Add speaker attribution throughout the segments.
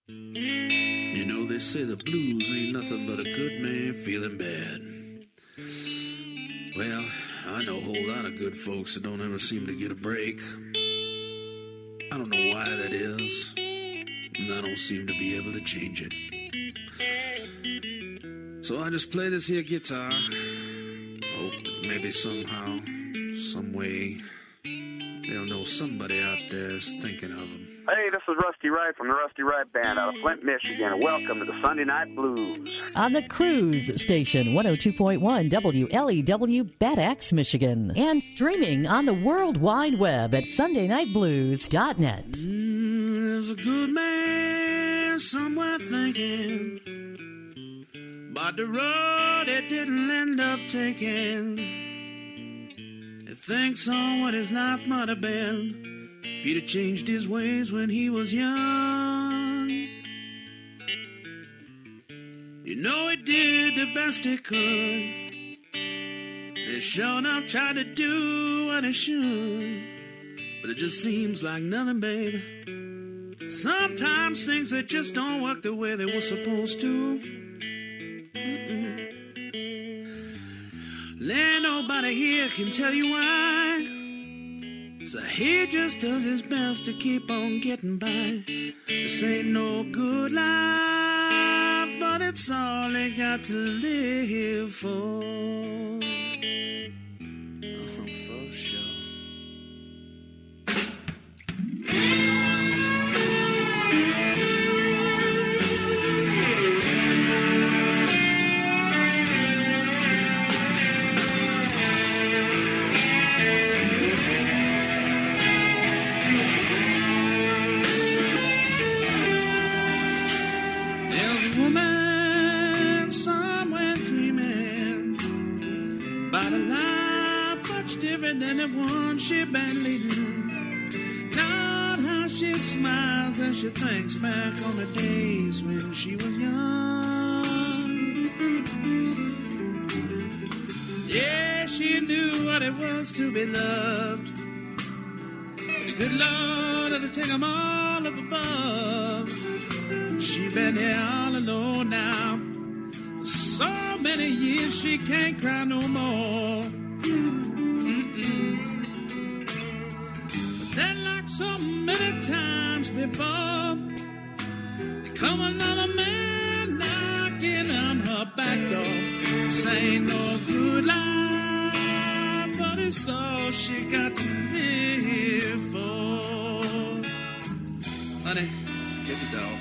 Speaker 1: You know, they say the blues ain't nothing but a good man feeling bad. Well, I know a whole lot of good folks that don't ever seem to get a break. I don't know why that is, and I don't seem to be able to change it. So I just play this here guitar. Hope that maybe somehow, some way, they'll know somebody out there is thinking of them.
Speaker 2: Hey, this is Rusty Wright from the Rusty Wright Band out of Flint, Michigan, and welcome to the Sunday Night Blues.
Speaker 3: On the Cruise Station, 102.1 WLEW, Bad Axe, Michigan. And streaming on the World Wide Web at SundayNightBlues.net.
Speaker 1: There's a good man somewhere thinking about the road it didn't end up taking. He thinks on what his life might have been. Peter changed his ways when he was young. You know he did the best he could. He sure enough tried to do what he should. But it just seems like nothing, baby. Sometimes things that just don't work the way they were supposed to. Ain't nobody here can tell you why. So he just does his best to keep on getting by. This ain't no good life, but it's all they got to live for. Oh, for sure. Than the one she been leading. Not how she smiles and she thinks back on the days when she was young. Yeah, she knew what it was to be loved. But the good Lord had to take them all up above. She been here all alone now. For so many years she can't cry no more. Then like so many times before, there come another man knocking on her back door. This ain't no good life, but it's all she got to live for. Honey, get the dog.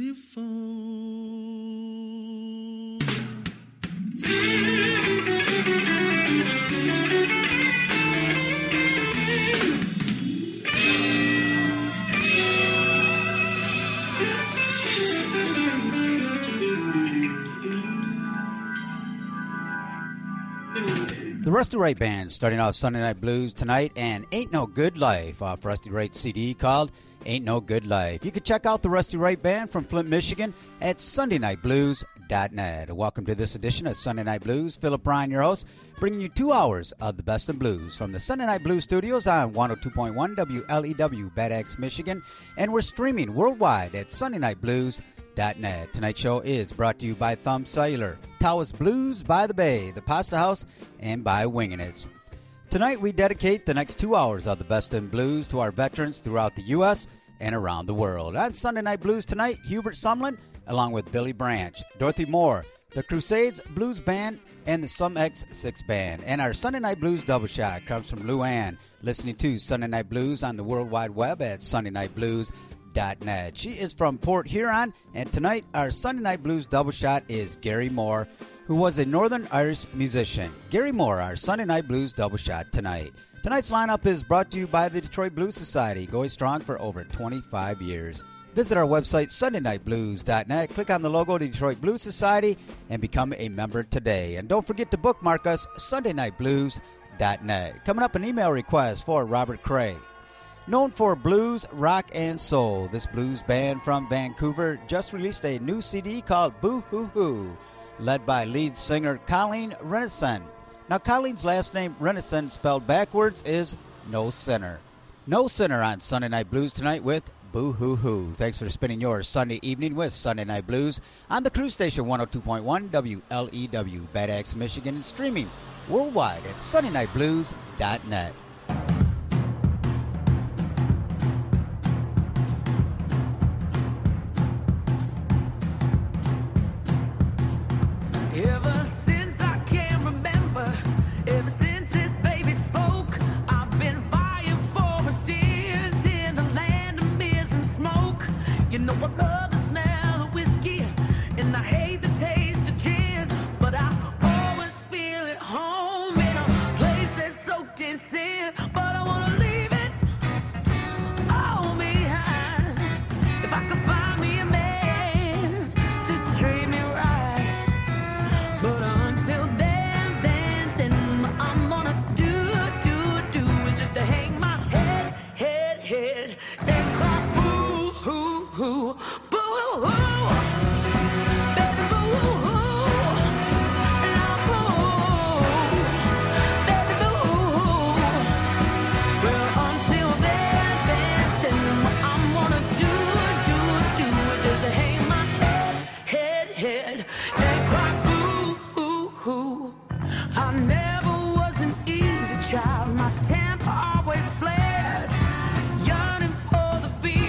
Speaker 1: telephone.
Speaker 4: The Rusty Wright Band starting off Sunday Night Blues tonight, and Ain't No Good Life off Rusty Wright's CD called Ain't No Good Life. You can check out the Rusty Wright Band from Flint, Michigan at SundayNightBlues.net. Welcome to this edition of Sunday Night Blues. Philip Bryan, your host, bringing you 2 hours of the best in blues from the Sunday Night Blues studios on 102.1 WLEW Bad Axe, Michigan, and we're streaming worldwide at SundayNightBlues.net. Tonight's show is brought to you by Thumb Cellular, Taos Blues by the Bay, the Pasta House, and by Wingin' It. Tonight we dedicate the next 2 hours of the best in blues to our veterans throughout the U.S. and around the world. On Sunday Night Blues tonight, Hubert Sumlin, along with Billy Branch, Dorothy Moore, the Crusades Blues Band, and the Sum X6 Band. And our Sunday Night Blues double shot comes from Lou Ann, listening to Sunday Night Blues on the World Wide Web at SundayNightBlues.net. She is from Port Huron, and tonight our Sunday Night Blues double shot is Gary Moore, who was a Northern Irish musician. Gary Moore, our Sunday Night Blues double shot tonight. Tonight's lineup is brought to you by the Detroit Blues Society, going strong for over 25 years. Visit our website, SundayNightBlues.net. Click on the logo of the Detroit Blues Society and become a member today. And don't forget to bookmark us, SundayNightBlues.net. Coming up, an email request for Robert Cray. Known for blues, rock, and soul, this blues band from Vancouver just released a new CD called Boo Hoo Hoo, led by lead singer Colleen Renison. Now, Colleen's last name, Renison, spelled backwards, is No Sinner. No Sinner on Sunday Night Blues tonight with Boo Hoo Hoo. Thanks for spending your Sunday evening with Sunday Night Blues on the Cruise Station 102.1 WLEW, Bad Axe, Michigan, and streaming worldwide at SundayNightBlues.net.
Speaker 5: Ever since I can remember, ever since this baby spoke, I've been fighting for a stint in the land of mist and smoke. You know I love the smell of whiskey, and I hate the taste of gin, but I always feel at home in a place that's soaked in sin. But I wanna leave it all behind. If I could find me a man to treat me right. But until then, I'm gonna do is just to hang my head, and cry boo hoo hoo, boo hoo hoo, baby boo hoo hoo, and I'll boo, baby boo hoo hoo. Well, until then, I'm gonna do is just to hang my head, and cry boo hoo hoo. I never was an easy child. My temper always flared, yearning for the beat.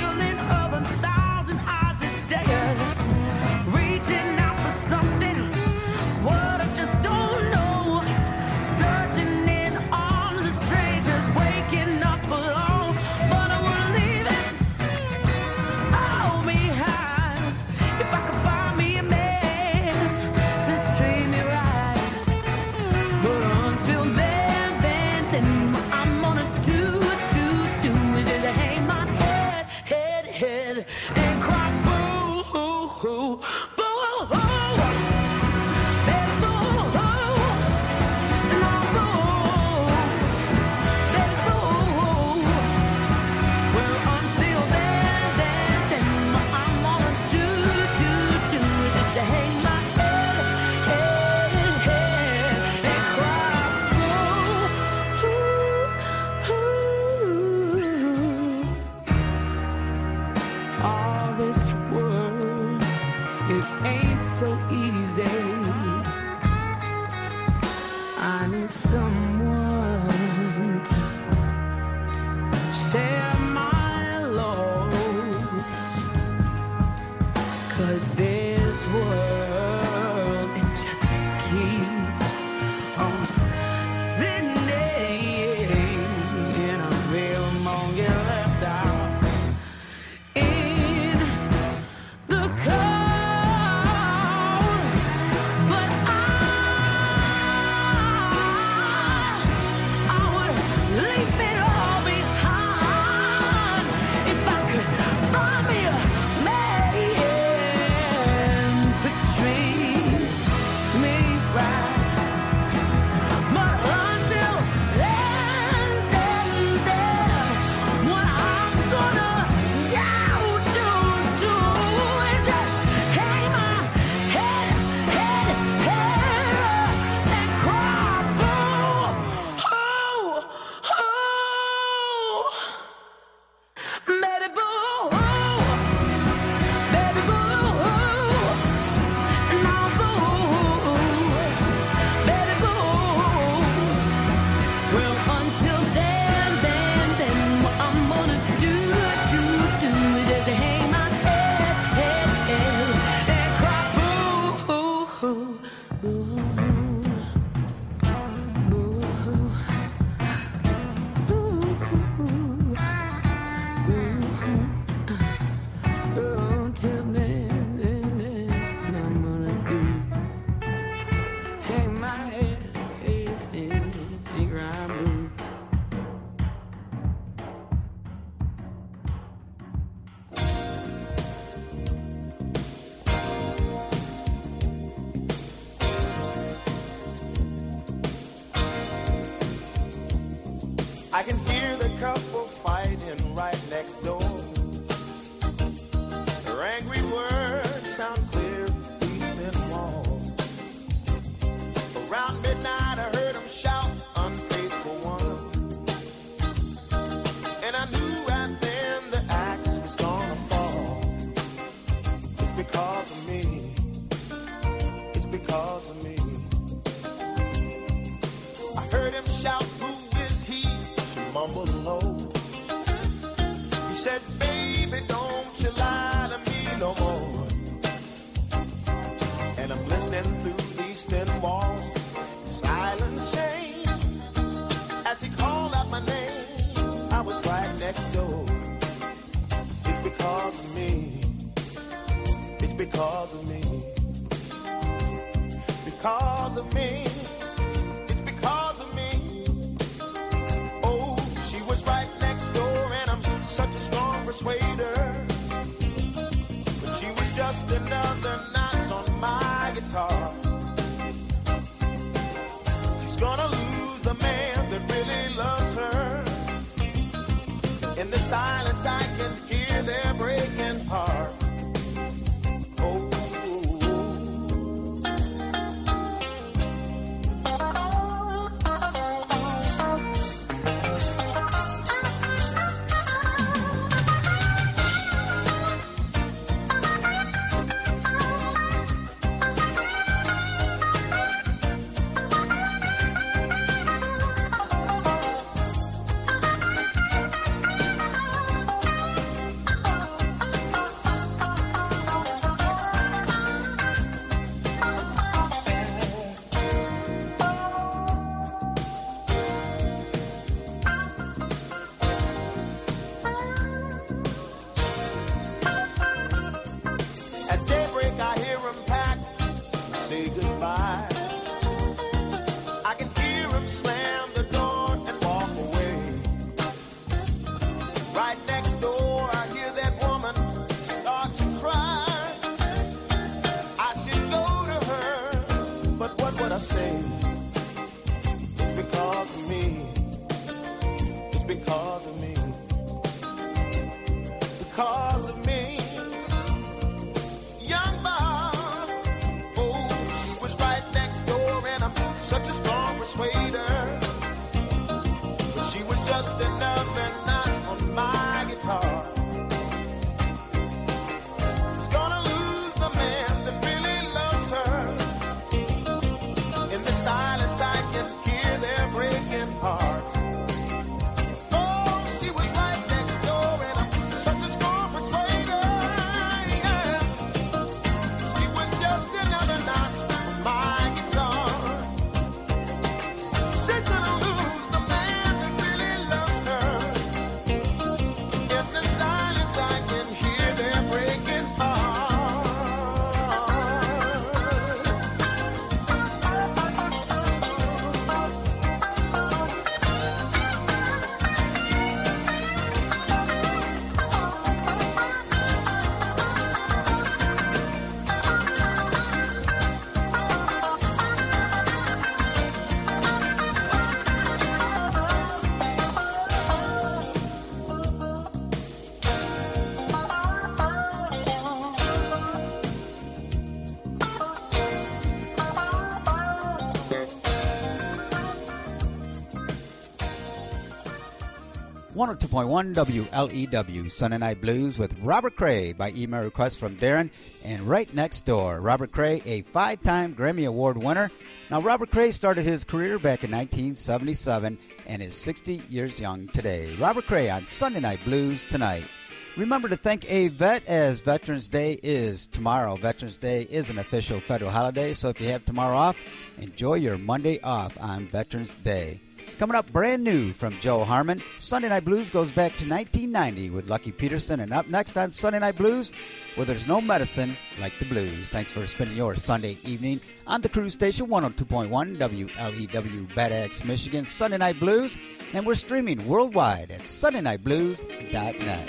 Speaker 6: I can hear the couple fighting right next door. Their angry words sound clear through these thin walls. Around midnight I heard them shout, unfaithful one. And I knew right then the axe was gonna fall. It's because of me. It's because of me. I heard him shout, who is he? She mumbled low. He said, baby, don't you lie to me no more. And I'm listening through these thin walls, silent shame. As he called out my name, I was right next door. It's because of me. It's because of me. Because of me. It's because of me. Oh, she was right next door, and I'm such a strong persuader. But she was just another notch on my guitar. She's gonna lose the man that really loves her. In the silence I can hear their breaking hearts. Oh.
Speaker 4: .1 WLEW, Sunday Night Blues with Robert Cray by email request from Darren. And right next door, Robert Cray, a 5-time Grammy Award winner. Now, Robert Cray started his career back in 1977 and is 60 years young today. Robert Cray on Sunday Night Blues tonight. Remember to thank a vet, as Veterans Day is tomorrow. Veterans Day is an official federal holiday, so if you have tomorrow off, enjoy your Monday off on Veterans Day. Coming up brand new from Joe Harmon, Sunday Night Blues goes back to 1990 with Lucky Peterson. And up next on Sunday Night Blues, where there's no medicine like the blues. Thanks for spending your Sunday evening on the cruise station 102.1 WLEW Bad Axe, Michigan, Sunday Night Blues. And we're streaming worldwide at sundaynightblues.net.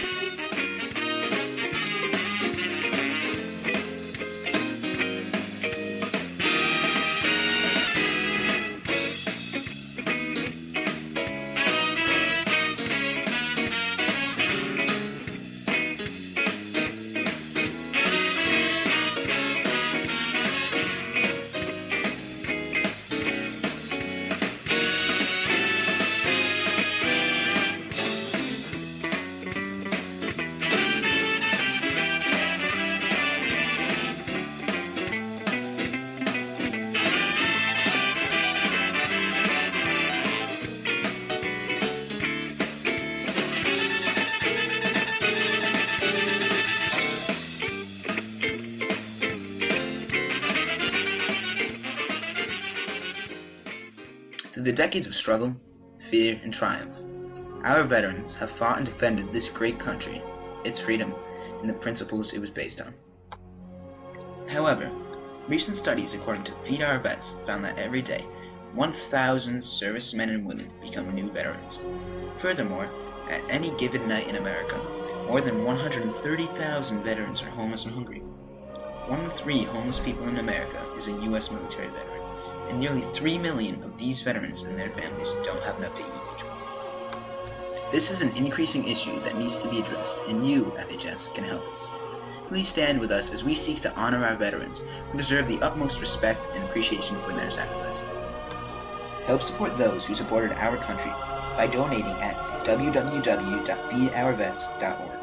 Speaker 7: Through the decades of struggle, fear, and triumph, our veterans have fought and defended this great country, its freedom, and the principles it was based on. However, recent studies according to Feed Our Vets found that every day, 1,000 servicemen and women become new veterans. Furthermore, at any given night in America, more than 130,000 veterans are homeless and hungry. 1 in 3 homeless people in America is a U.S. military veteran, and nearly 3 million of these veterans and their families don't have enough to eat each month. This is an increasing issue that needs to be addressed, and you, FHS, can help us. Please stand with us as we seek to honor our veterans who deserve the utmost respect and appreciation for their sacrifice. Help support those who supported our country by donating at www.feedourvets.org.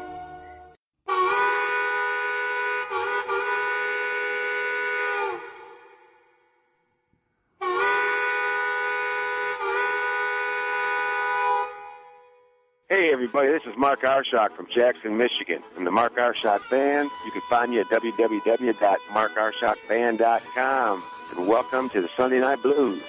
Speaker 2: Hey everybody, this is Mark Arshock from Jackson, Michigan. From the Mark Arshock Band. You can find me at www.markarshockband.com. And welcome to the Sunday Night Blues.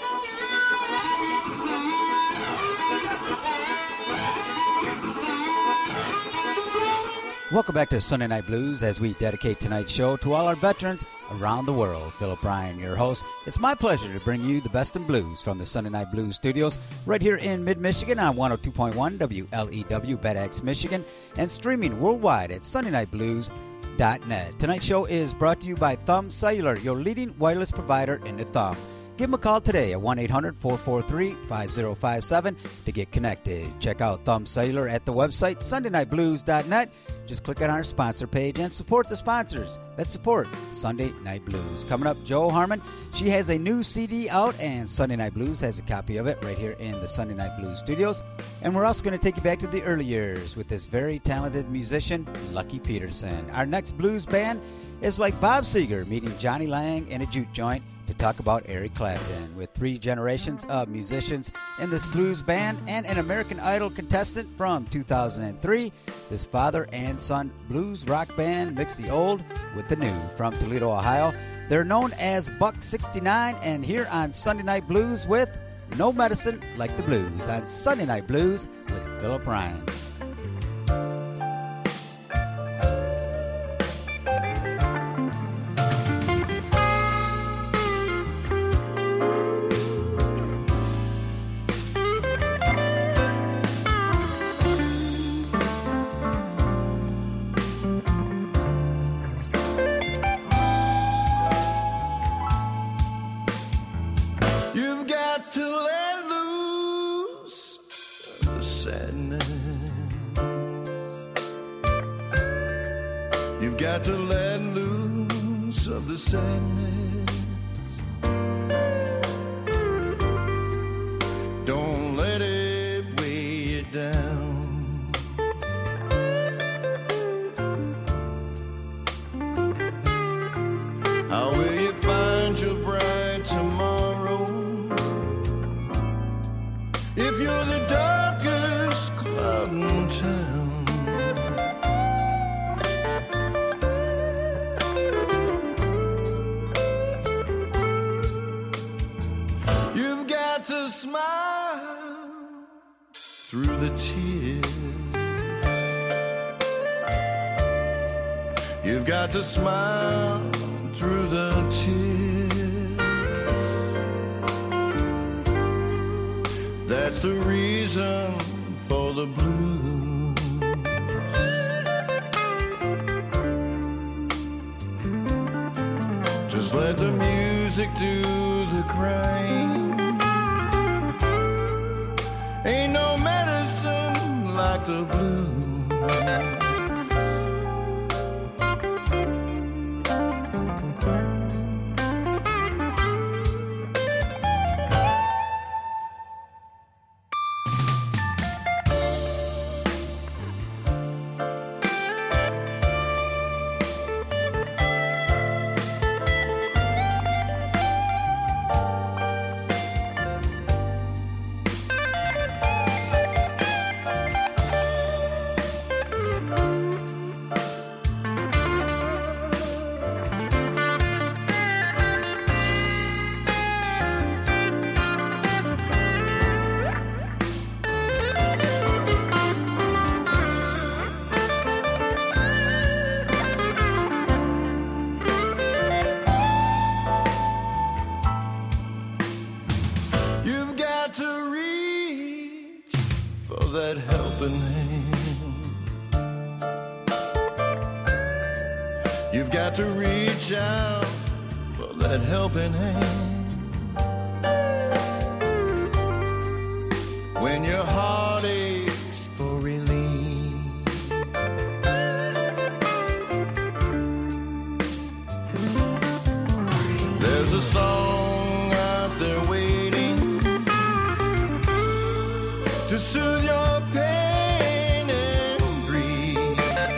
Speaker 4: Welcome back to Sunday Night Blues as we dedicate tonight's show to all our veterans around the world. Philip Ryan, your host. It's my pleasure to bring you the best in blues from the Sunday Night Blues studios right here in mid-Michigan on 102.1 WLEW BEDX Michigan and streaming worldwide at SundayNightBlues.net. Tonight's show is brought to you by Thumb Cellular, your leading wireless provider in the thumb. Give them a call today at 1-800-443-5057 to get connected. Check out Thumb Cellular at the website SundayNightBlues.net. Just click on our sponsor page and support the sponsors that support Sunday Night Blues. Coming up, Jo Harmon. She has a new CD out, and Sunday Night Blues has a copy of it right here in the Sunday Night Blues studios. And we're also going to take you back to the early years with this very talented musician, Lucky Peterson. Our next blues band is like Bob Seger meeting Johnny Lang in a juke joint to talk about Eric Clapton. With 3 generations of musicians in this blues band and an American Idol contestant from 2003, this father and son blues rock band mix the old with the new. From Toledo, Ohio, they're known as Buck 69, and here on Sunday Night Blues with No Medicine Like the Blues on Sunday Night Blues with Philip Ryan.
Speaker 8: Got to let loose of the sadness. Don't let it weigh you down. How will you find your bright tomorrow if you're the darkest cloud in town? Smile through the tears. You've got to smile through the tears. That's the reason for the blues. Just let the music do the crying. Ain't no medicine like the blues. You've got to reach out for that helping hand. When your heart aches for relief, there's a song out there waiting to soothe your pain and grief.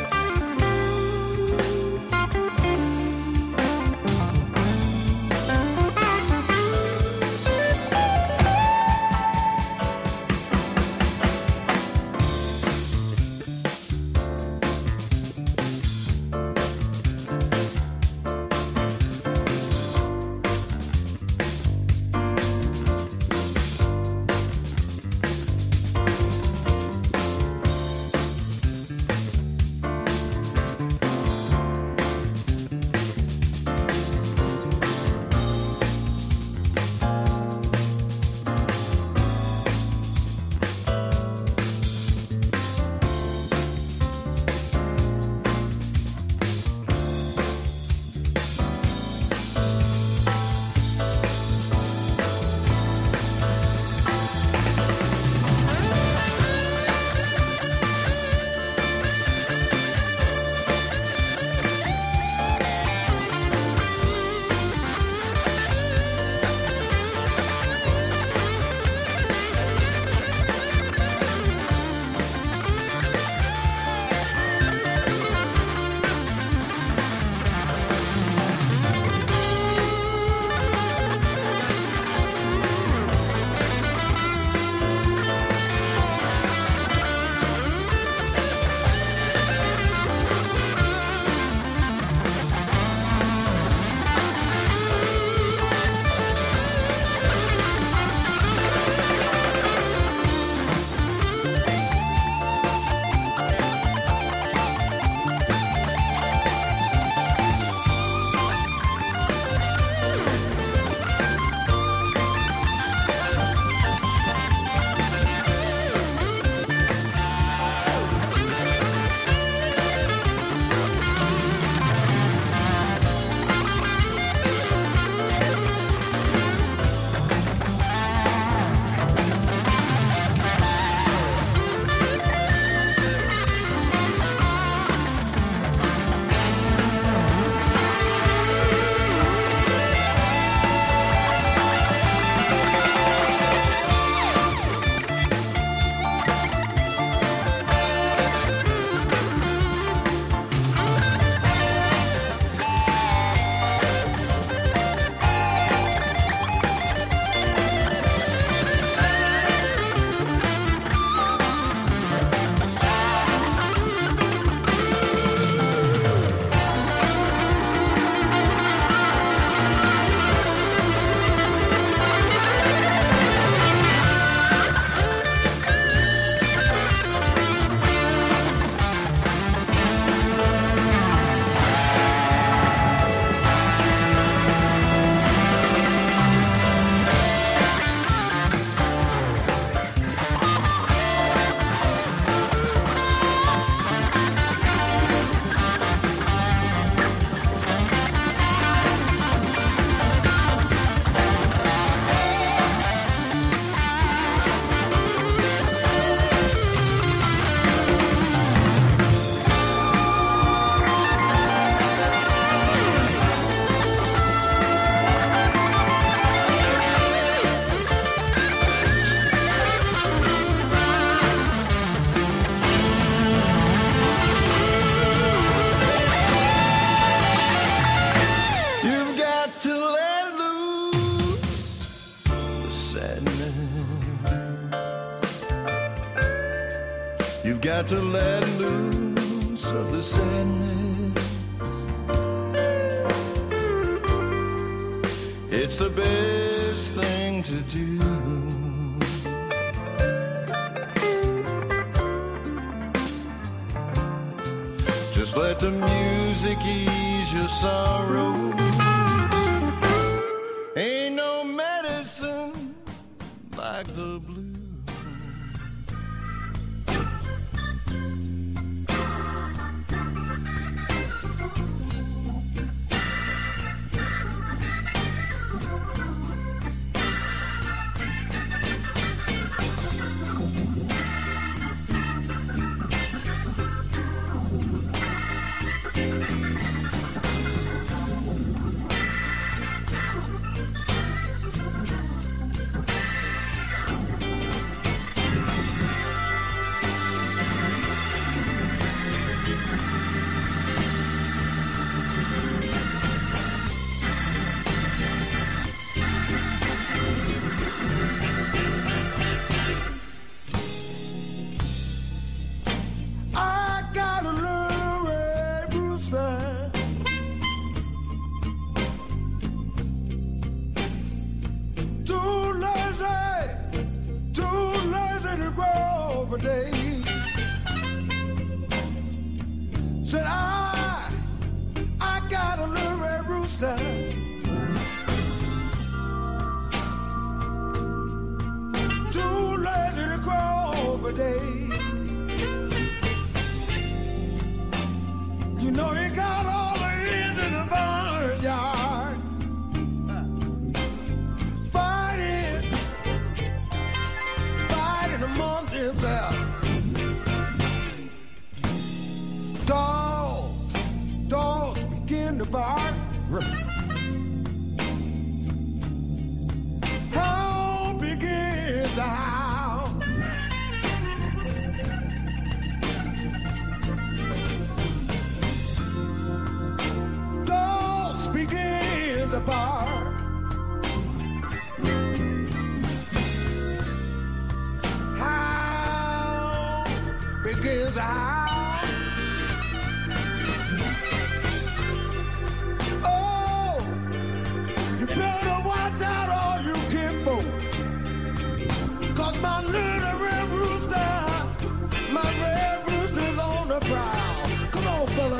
Speaker 8: got to let loose of the sadness. It's the best thing to do. Just let the music ease your sorrow. Ain't no medicine like the blues. over day. Said I got a little red rooster. Too lazy to grow over day. You know he got all the ears in the barnyard. Fighting among themselves. Dogs begin to bark. Hound begins to howl. Dogs begin to bark. Hound begins to howl. Better watch out, all you kinfolk. 'Cause my little red rooster, my red rooster's on the prowl. Come on, fella.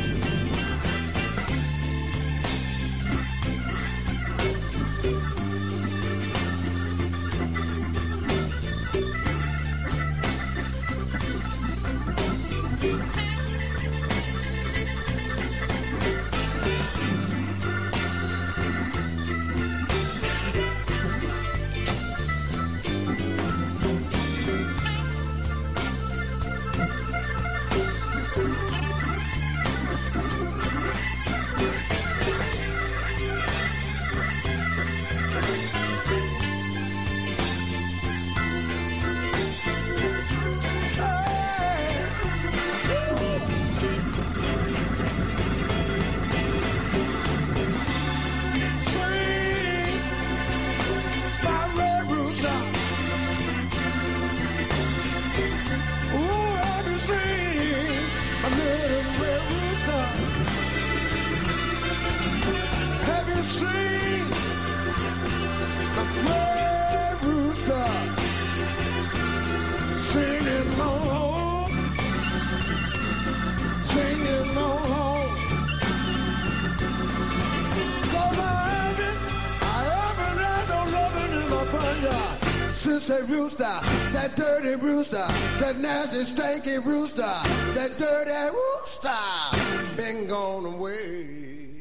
Speaker 8: Since that rooster, that dirty rooster, that nasty, stanky rooster, that dirty rooster, been gone away.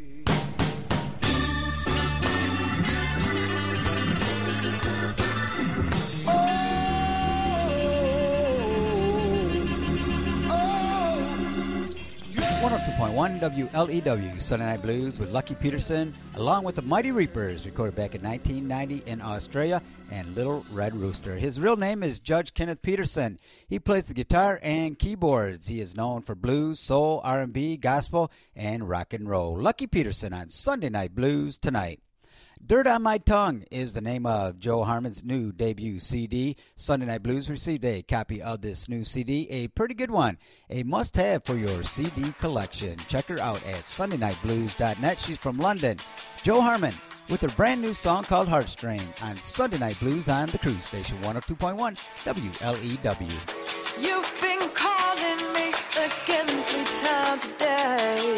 Speaker 4: Oh, 102.1 WLEW, Sunday Night Blues with Lucky Peterson, along with the Mighty Reapers, recorded back in 1990 in Australia, and Little Red Rooster. His real name is Judge Kenneth Peterson. He plays the guitar and keyboards. He is known for blues, soul, R&B, gospel, and rock and roll. Lucky Peterson on Sunday Night Blues tonight. Dirt on My Tongue is the name of Joe Harmon's new debut CD. Sunday Night Blues received a copy of this new CD, a pretty good one, a must-have for your CD collection. Check her out at sundaynightblues.net. She's from London. Joe Harmon with her brand new song called Heartstring on Sunday Night Blues on the Cruise Station 102.1 WLEW.
Speaker 5: You've been calling me again 3 times a day,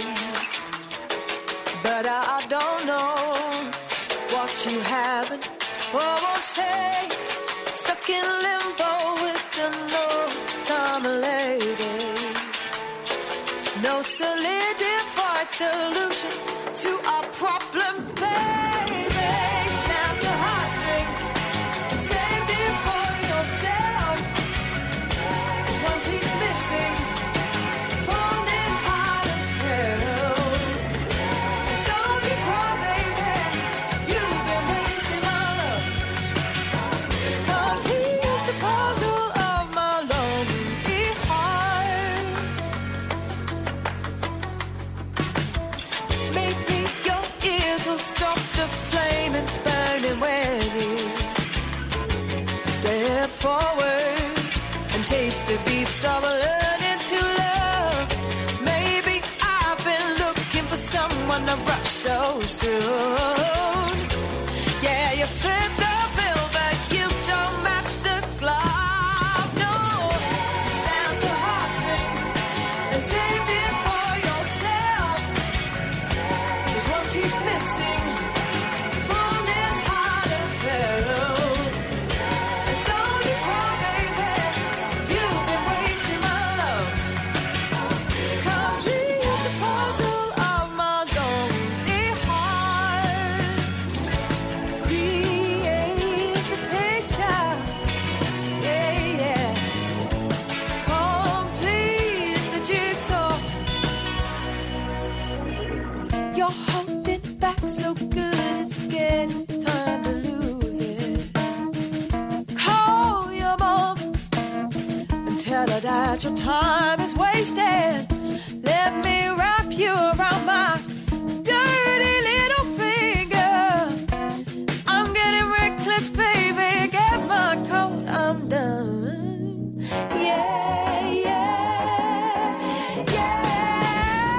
Speaker 5: but I don't know what you haven't or won't say. Stuck in limbo with the no time lady. No solidified solution to our problem, baby. Snap the heartstring and save it for yourself. There's one piece missing from this heart of hell. Don't be cry, baby. You've been wasting my love. Complete the puzzle of my lonely heart. Maybe your ears will stop the flame and burning when you step forward and taste the beast of learning to love. Maybe I've been looking for someone to rush so soon. Yeah, you fit the bill, but you don't match the glove. No, so good it's getting time to lose it. Call your mom and tell her that your time is wasted. Let me wrap you around my dirty little finger. I'm getting reckless, baby. Get my coat, I'm done. Yeah, yeah, yeah.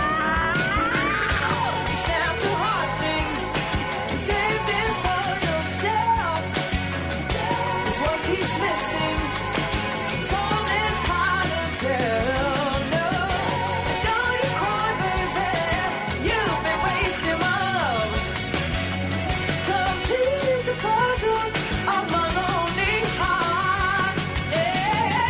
Speaker 5: Snap the heartstring and save it for yourself. There's one piece missing from this heart affair. No, don't you cry, baby. You've been wasting my love. Complete the puzzle of my lonely heart. Yeah,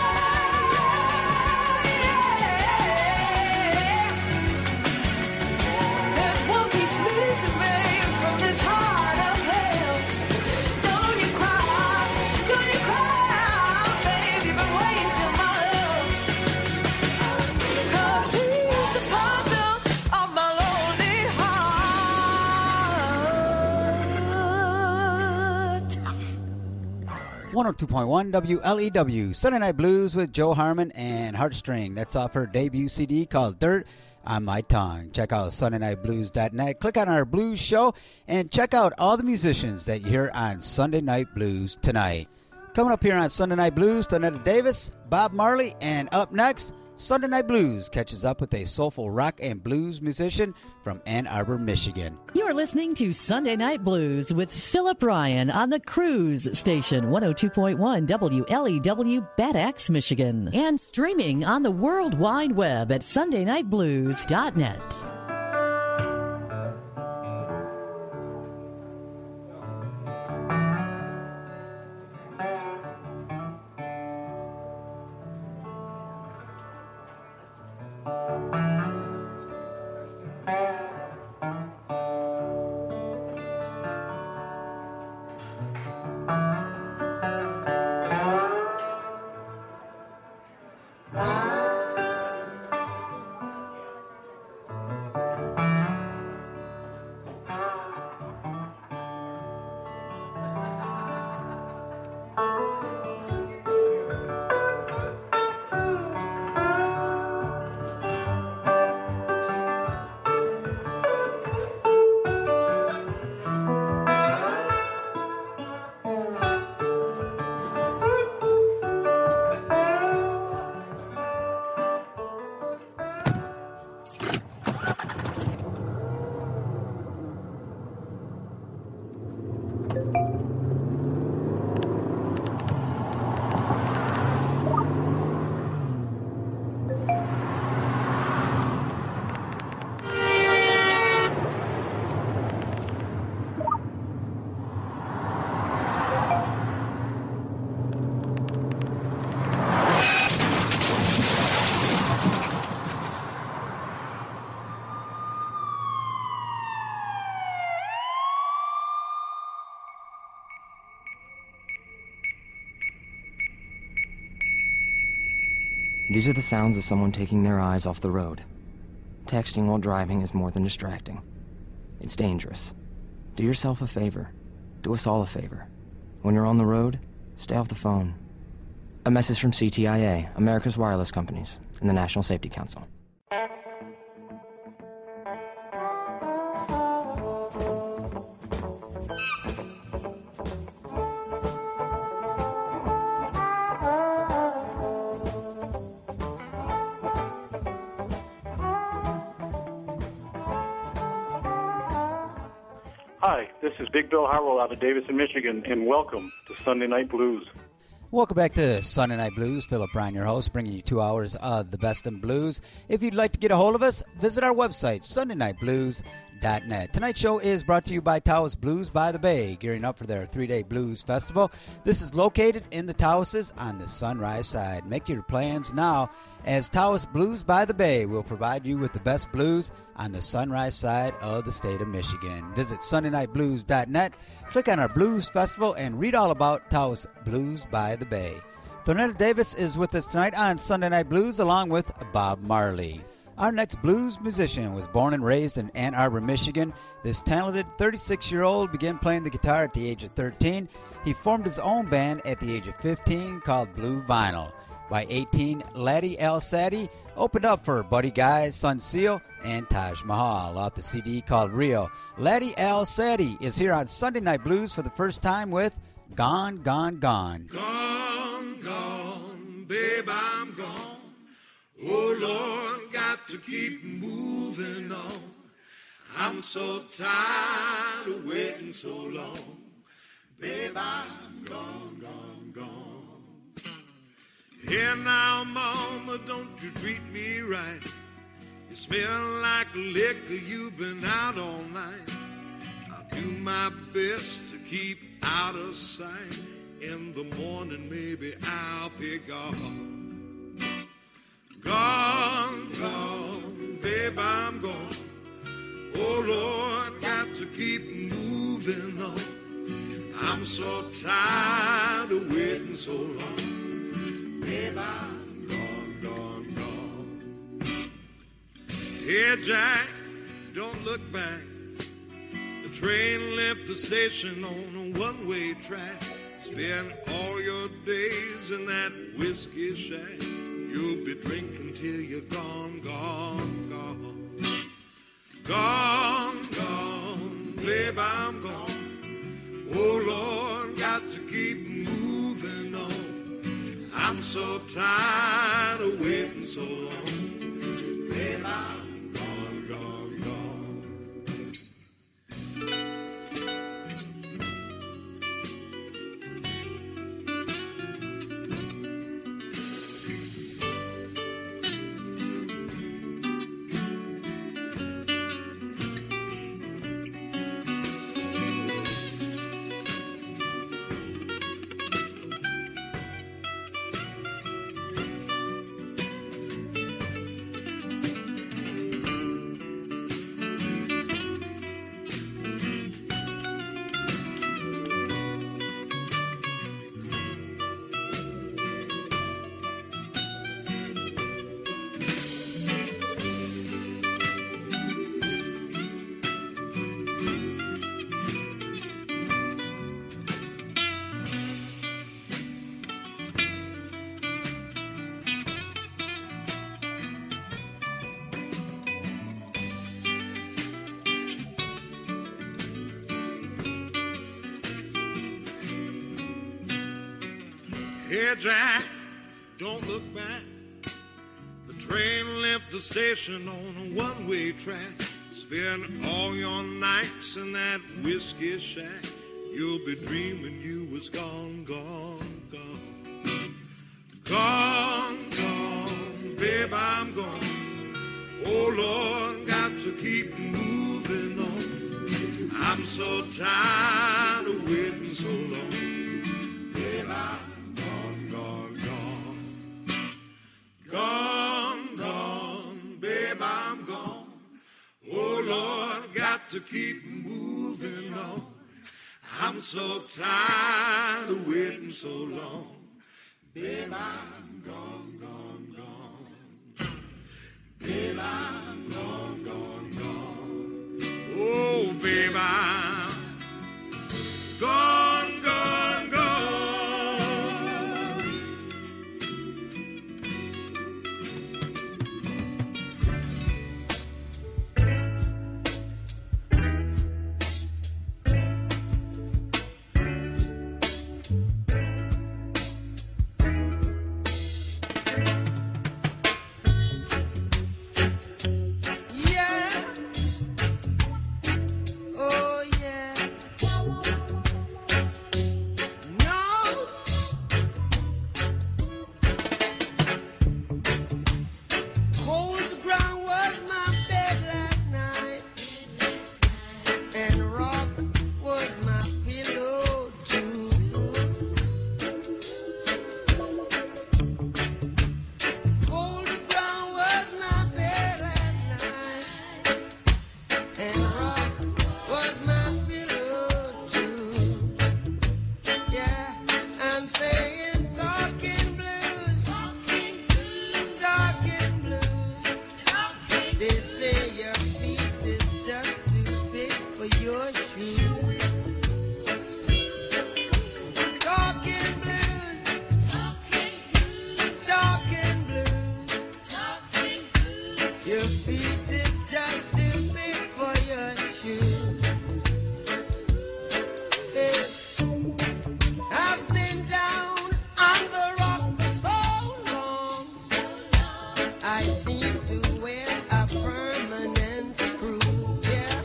Speaker 5: yeah. There's one piece missing, babe, from this heart of hell. Don't you cry, baby, you've been wasting my love. Complete the puzzle of my lonely heart.
Speaker 4: 102.1 WLEW, Sunday Night Blues with Joe Harmon and Heartstring. That's off her debut CD called Dirt on My Tongue. Check out SundayNightBlues.net. Click on our blues show and check out all the musicians that you hear on Sunday Night Blues tonight. Coming up here on Sunday Night Blues, Donetta Davis, Bob Marley, and up next, Sunday Night Blues catches up with a soulful rock and blues musician from Ann Arbor, Michigan.
Speaker 3: You're listening to Sunday Night Blues with Philip Ryan on the Cruise Station, 102.1 WLEW, Bad Axe, Michigan, and streaming on the World Wide Web at sundaynightblues.net.
Speaker 9: These are the sounds of someone taking their eyes off the road. Texting while driving is more than distracting. It's dangerous. Do yourself a favor. Do us all a favor. When you're on the road, stay off the phone. A message from CTIA, America's Wireless Companies, and the National Safety Council.
Speaker 10: Hi, this is Big Bill Harwell out of Davison, Michigan, and welcome to Sunday Night Blues.
Speaker 4: Welcome back to Sunday Night Blues. Philip Ryan, your host, bringing you 2 hours of the best in blues. If you'd like to get a hold of us, visit our website, sundaynightblues.net. Tonight's show is brought to you by Taos Blues by the Bay, gearing up for their 3-day blues festival. This is located in the Taoses on the Sunrise side. Make your plans now, as Taos Blues by the Bay will provide you with the best blues on the Sunrise side of the state of Michigan. Visit sundaynightblues.net, click on our Blues Festival, and read all about Taos Blues by the Bay. Donetta Davis is with us tonight on Sunday Night Blues, along with Bob Marley. Our next blues musician was born and raised in Ann Arbor, Michigan. This talented 36-year-old began playing the guitar at the age of 13. He formed his own band at the age of 15 called Blue Vinyl. By 18, Laddie Al Sadi opened up for Buddy Guy, Sun Seal, and Taj Mahal off the CD called Rio. Laddie Al Sadi is here on Sunday Night Blues for the first time with Gone, Gone, Gone.
Speaker 1: Gone, gone, babe, I'm gone. Oh, Lord, got to keep moving on. I'm so tired of waiting so long. Babe, I'm gone, gone, gone. Here now, mama, don't you treat me right. You smell like liquor, you've been out all night. I'll do my best to keep out of sight. In the morning, maybe I'll be gone. Gone, gone, babe, I'm gone. Oh, Lord, got to keep moving on. I'm so tired of waiting so long. Babe, I'm gone, gone, gone. Hey, Jack, don't look back. The train left the station on a one-way track. Spend all your days in that whiskey shack. You'll be drinking till you're gone, gone, gone. Gone, gone, babe, I'm gone. Oh, Lord, got to keep moving on. I'm so tired of waiting so long. Babe, I'm gone, gone, gone. Hey, Jack, don't look back. The train left the station on a one-way track. Spend all your nights in that whiskey shack. You'll be dreaming you was gone, gone, gone. Gone, gone, babe, I'm gone. Oh, Lord, got to keep moving on. I'm so tired of waiting so long. Babe, I'm gone, gone, gone. Gone, gone, babe, I'm gone. Oh, Lord, got to keep moving on. I'm so tired of waiting so long. Babe, I'm gone, gone, gone. Babe, I'm gone, gone, gone. Oh, babe, I'm gone, gone, gone.
Speaker 11: Your feet is just too big for your shoes. Hey, I've been down on the rock for so long. I seem to wear a permanent groove. Yeah.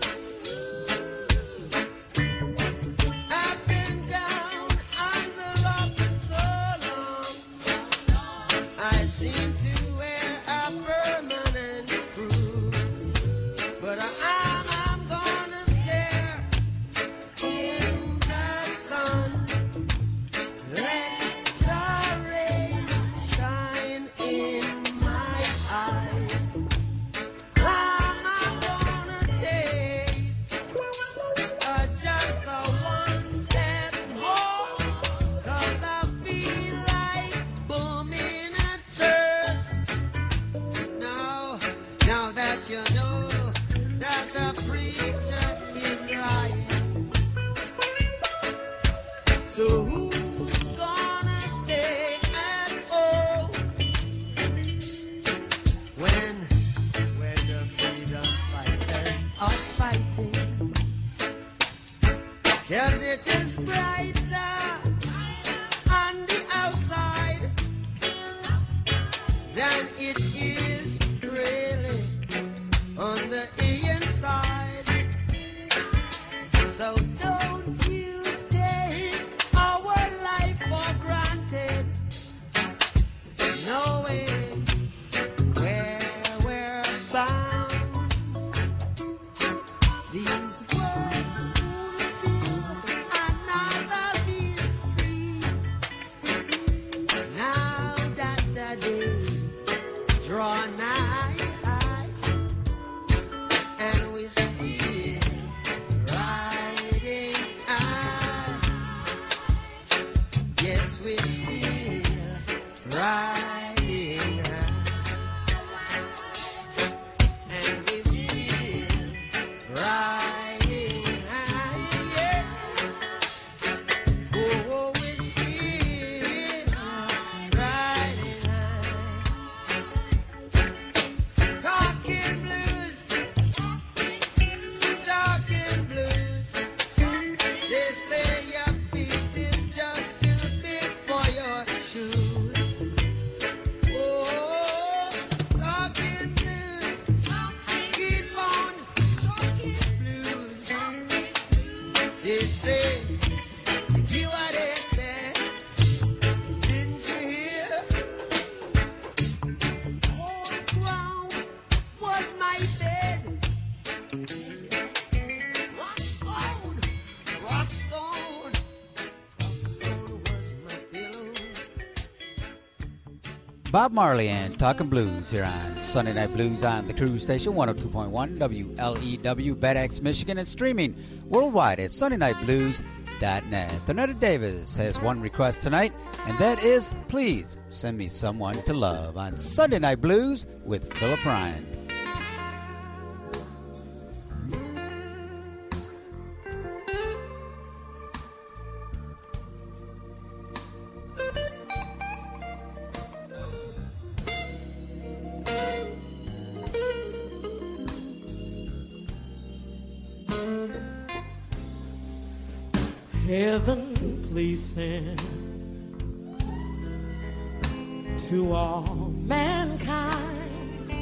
Speaker 11: I've been down on the rock for so long. I seem to wear a permanent groove. But I'm gonna stare in the sun. Let the rays shine in my eyes. I'm gonna take just a one step more. 'Cause I feel like booming a church. Now that you know that the preacher is lying. So who's gonna stay at home when the freedom fighters are fighting? 'Cause it is brighter on the outside than it is really on the inside. So don't you take our life for granted, knowing where we're bound. These words fulfill another mystery. Now that the day draw nigh, and we still riding high. Yes, we still riding high, and we still riding high. Yeah. Oh, we still riding high. Talking blues. Talking blues. They say your feet is just too big for your shoes. Oh, talking blues. Keep on talking blues. They say, you hear what they say? Didn't you hear? Cold ground was my bed. Rockstone, Rockstone, Rockstone was my pillow.
Speaker 4: Bob Marley and Talking Blues here on Sunday Night Blues on the Cruise Station 102.1 WLEW BedX Michigan and streaming worldwide at SundayNightBlues.net. Thornetta Davis has one request tonight, and that is, please send me someone to love on Sunday Night Blues with Philip Ryan.
Speaker 8: Heaven, please send to all mankind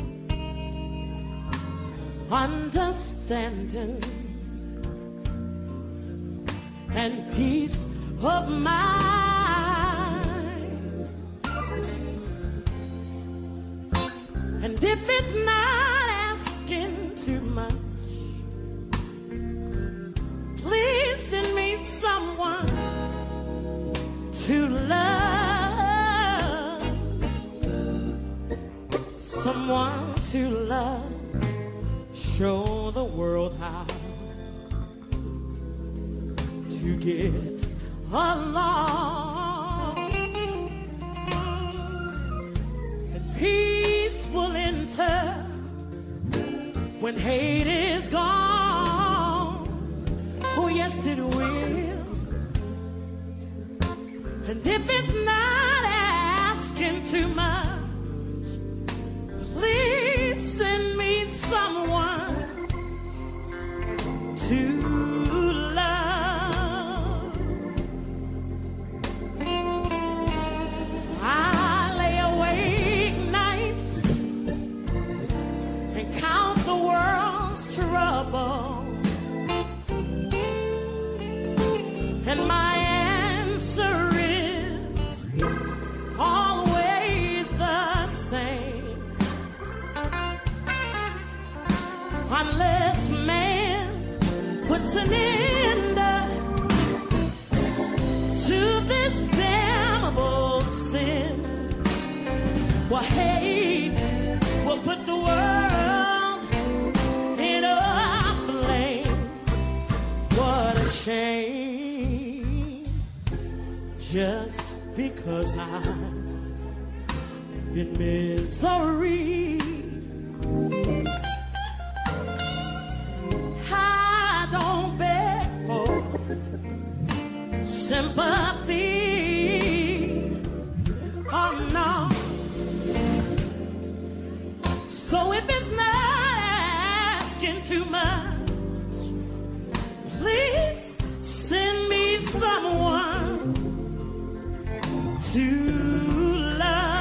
Speaker 8: understanding and peace of mind. And if it's not asking too much, please send me someone to love, someone to love. Show the world how to get along, and peace will enter when hate is gone. Oh yes, it will. And if it's not asking too much, please
Speaker 5: and count the world's troubles. And my answer is always the same. Unless man puts an end to this damnable sin, well, hate will put the world in a flame. What a shame, just because I'm in misery. I don't beg for sympathy, oh no. So if it's not asking too much, please send me someone to love.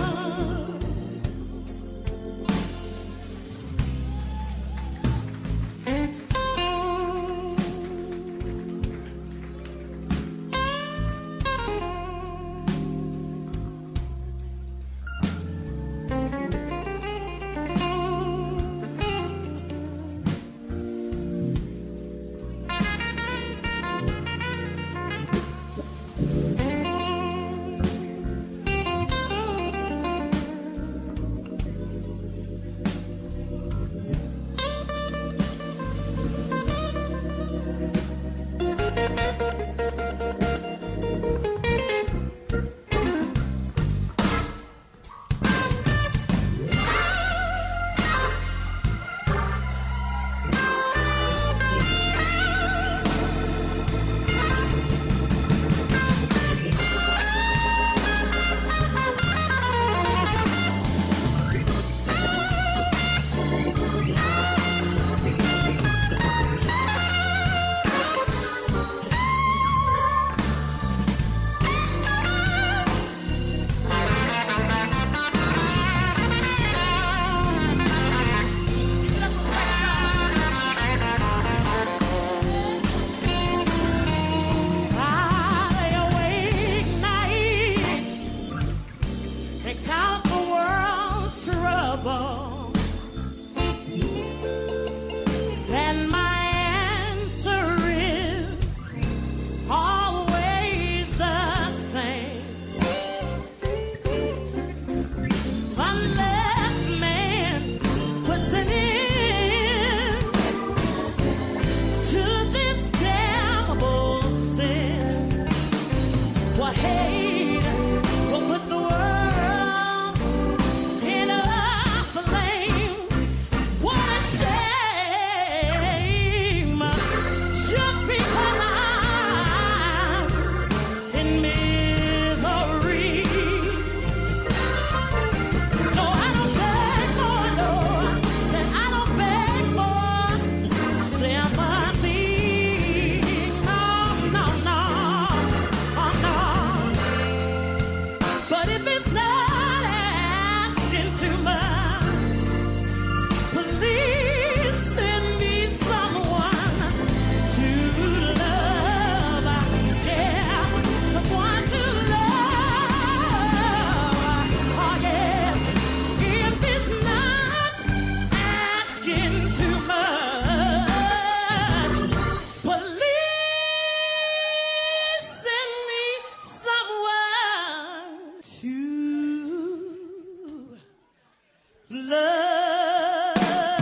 Speaker 5: love,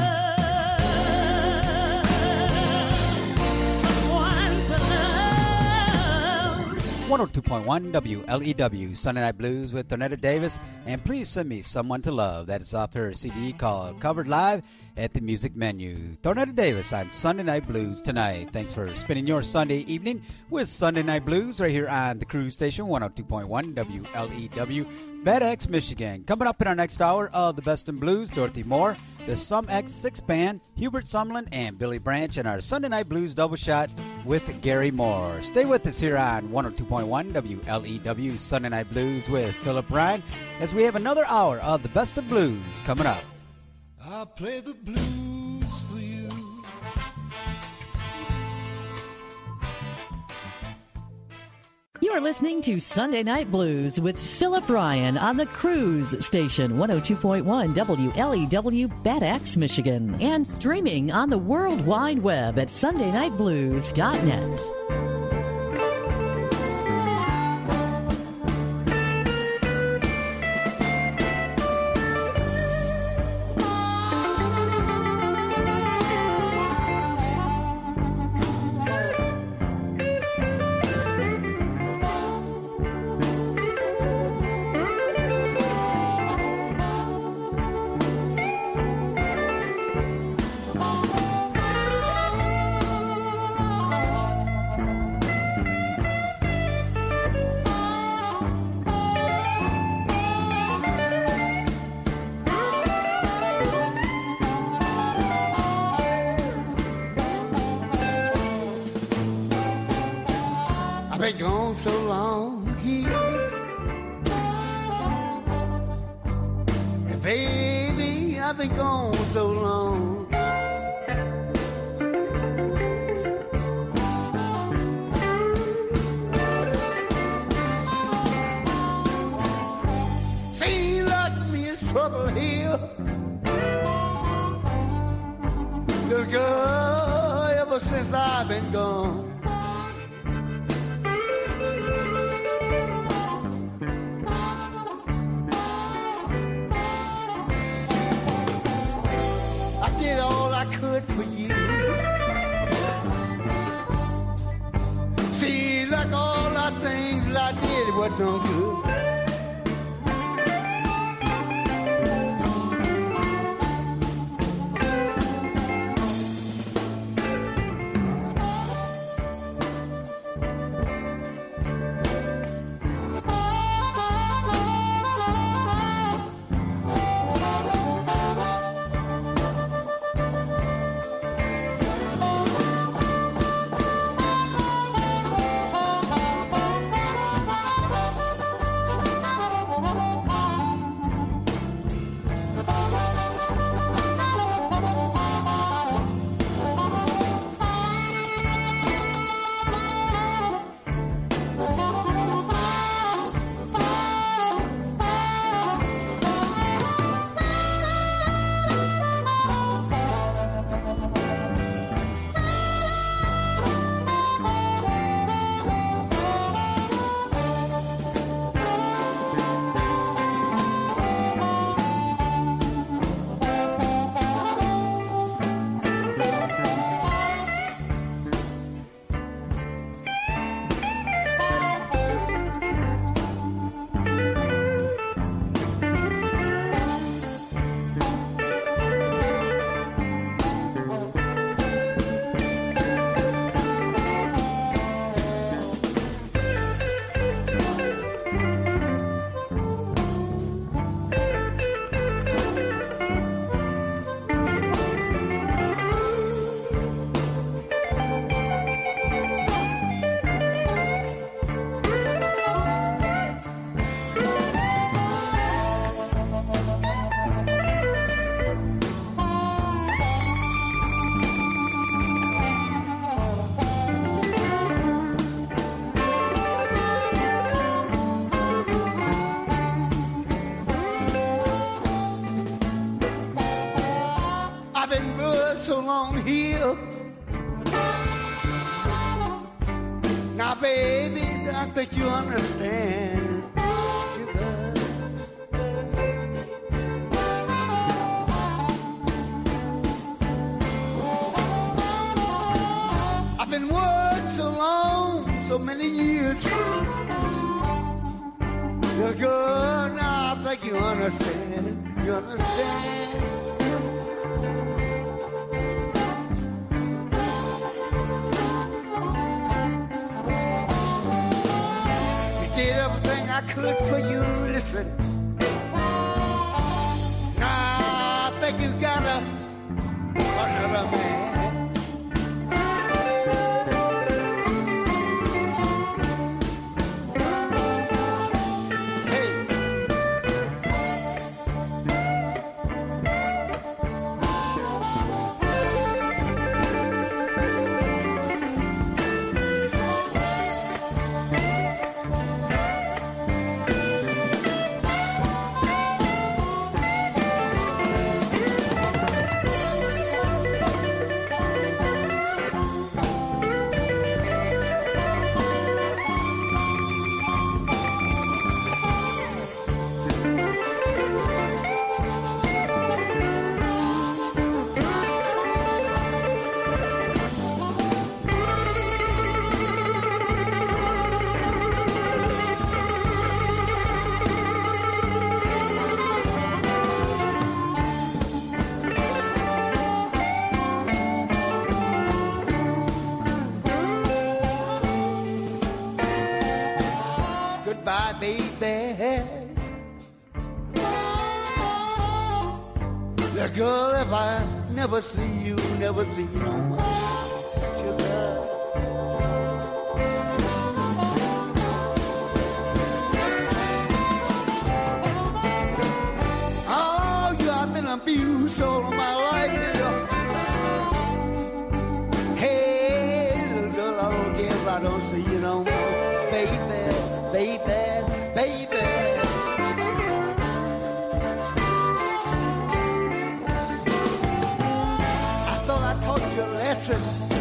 Speaker 5: someone to love.
Speaker 4: 102.1 WLEW, Sunday Night Blues with Donetta Davis. And please send me Someone to Love. That is off her CD called Covered Live at the Music Menu. Donetta Davis on Sunday Night Blues tonight. Thanks for spending your Sunday evening with Sunday Night Blues right here on the Cruise Station, 102.1 WLEW, Bad Axe, Michigan. Coming up in our next hour of the Best in Blues, Dorothy Moore, the Some X6 Band, Hubert Sumlin, and Billy Branch, and our Sunday Night Blues double shot with Gary Moore. Stay with us here on 102.1 WLEW, Sunday Night Blues with Philip Ryan, as we have another hour of the Best of Blues coming up.
Speaker 8: I'll play the blues for you.
Speaker 3: You are listening to Sunday Night Blues with Philip Ryan on the Cruise Station, 102.1 WLEW, Bad Axe, Michigan, and streaming on the World Wide Web at SundayNightBlues.net.
Speaker 8: I've been gone so long here, and baby, I've been gone so long. Seems like me is trouble here, little girl, ever since I've been gone. Did all I could for you. Seems like all the things I did was no good. I've been good so long here. Now, baby, I think you understand. I've been working so long, so many years. You're good, now I think you understand. You understand. Did everything I could for you, listen. Now I think you got another man. Hey. baby. The girl, if I never see you no more. Sugar. Oh, you have been abused all of my life, girl. Hey, little girl, I don't care if I don't see you no more. Baby, baby, baby. Lesson.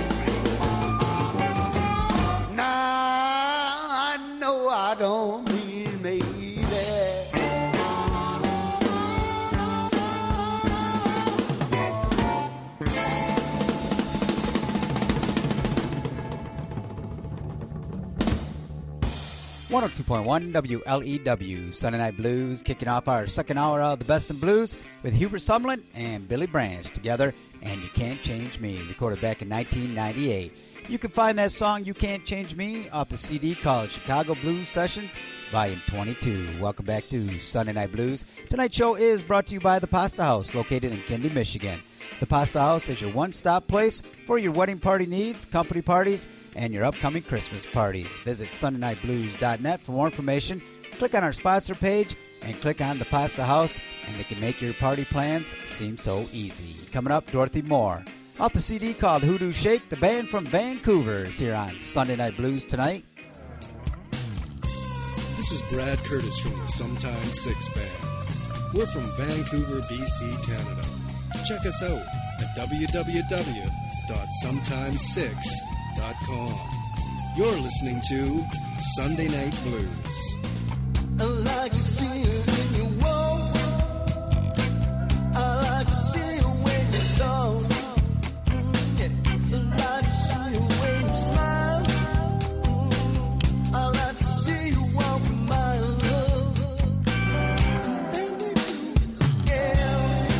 Speaker 8: Now I know I don't mean maybe.
Speaker 4: 102.1 WLEW, Sunday Night Blues, kicking off our second hour of the Best in Blues with Hubert Sumlin and Billy Branch together, and You Can't Change Me, recorded back in 1998. You can find that song, You Can't Change Me, off the CD called Chicago Blues Sessions, Volume 22. Welcome back to Sunday Night Blues. Tonight's show is brought to you by the Pasta House, located in Kindy, Michigan. The Pasta House is your one-stop place for your wedding party needs, company parties, and your upcoming Christmas parties. Visit SundayNightBlues.net for more information. Click on our sponsor page and click on the Pasta House, and they can make your party plans seem so easy. Coming up, Dorothy Moore. Off the CD called Hoodoo Shake, the band from Vancouver is here on Sunday Night Blues tonight.
Speaker 12: This is Brad Curtis from the Sometimes Six Band. We're from Vancouver, BC, Canada. Check us out at www.sometimesix.com. You're listening to Sunday Night Blues.
Speaker 8: I like to see you when you walk. I like to see you when you talk. I like to see you when you smile. I like to see you walk a mile. And then we do it together.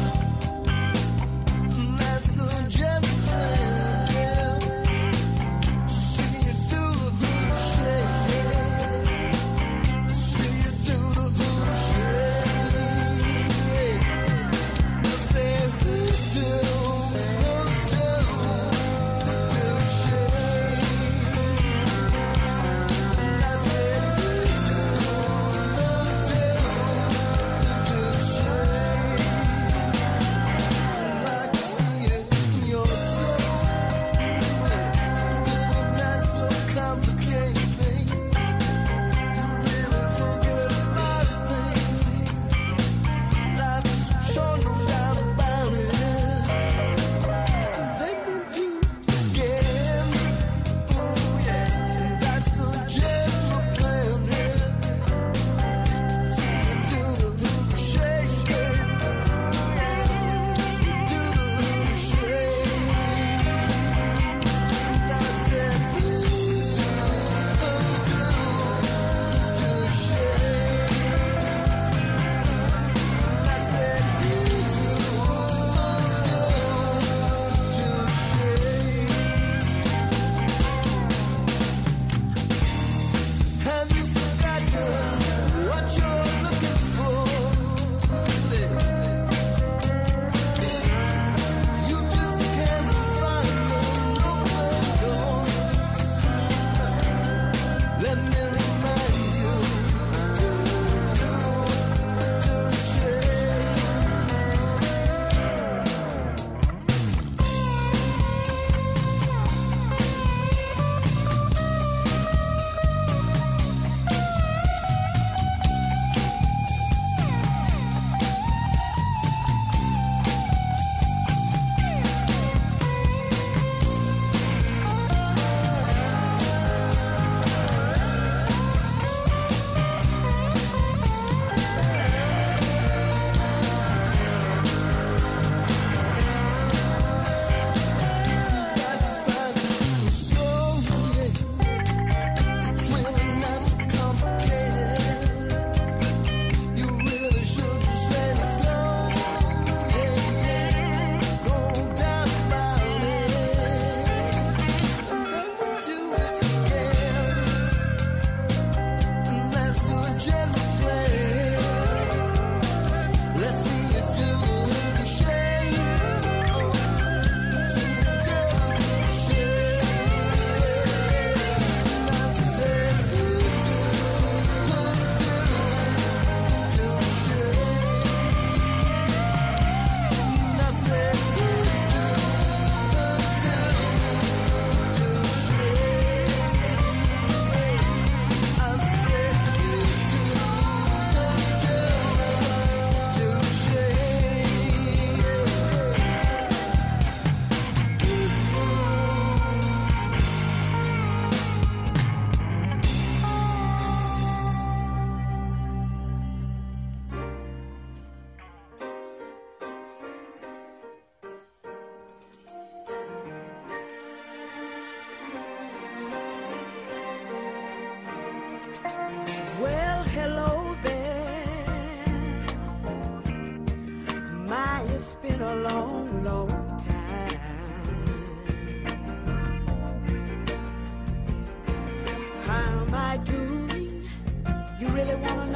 Speaker 8: And that's the gentle plan, yeah. To see you do the shake. See you do the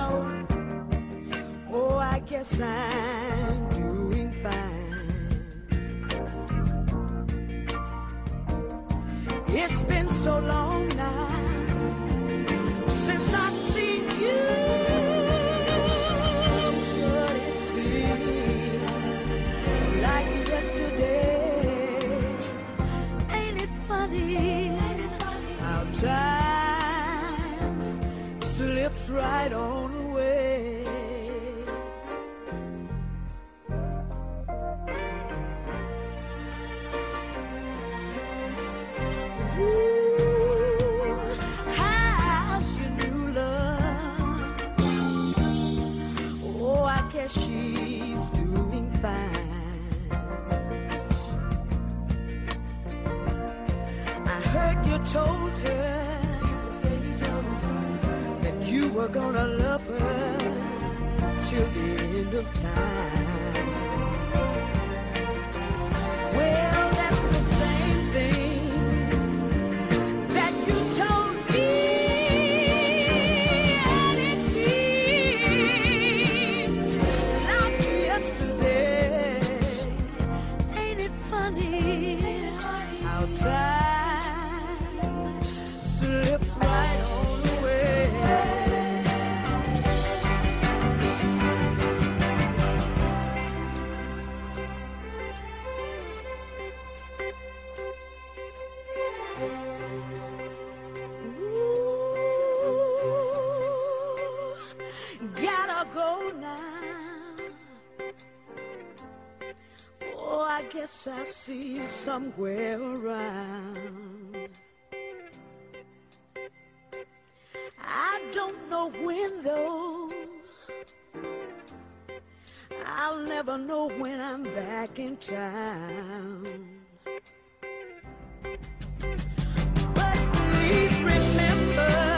Speaker 5: Oh, I guess I'm doing fine. It's been so long now since I've seen you, but it seems like yesterday. Ain't it funny how time slips right on away? She's doing fine. I heard you told her that you were gonna love her till the end of time. Well, that's the same thing that you told me. Time slips right on away. Ooh, gotta go now. Oh, I guess I see you somewhere around. I don't know when though. I'll never know when I'm back in town. But please remember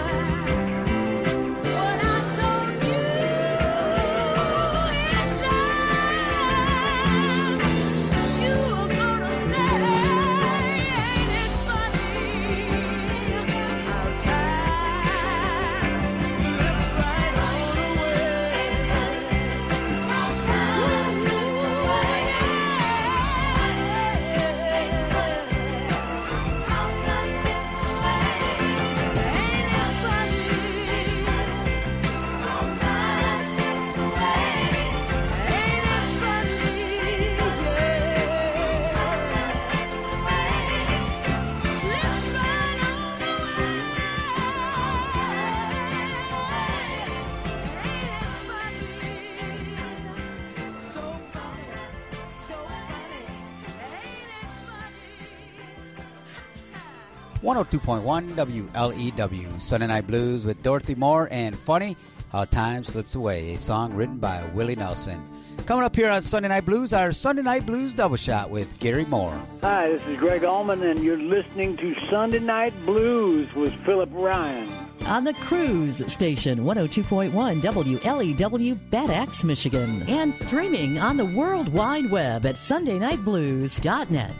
Speaker 4: .1 WLEW, Sunday Night Blues with Dorothy Moore and Funny, How Time Slips Away, a song written by Willie Nelson. Coming up here on Sunday Night Blues, our Sunday Night Blues Double Shot with Gary Moore.
Speaker 13: Hi, this is Greg Allman, and you're listening to Sunday Night Blues with Philip Ryan.
Speaker 3: On the Cruise Station, 102.1 WLEW, Bad Axe, Michigan. And streaming on the World Wide Web at SundayNightBlues.net.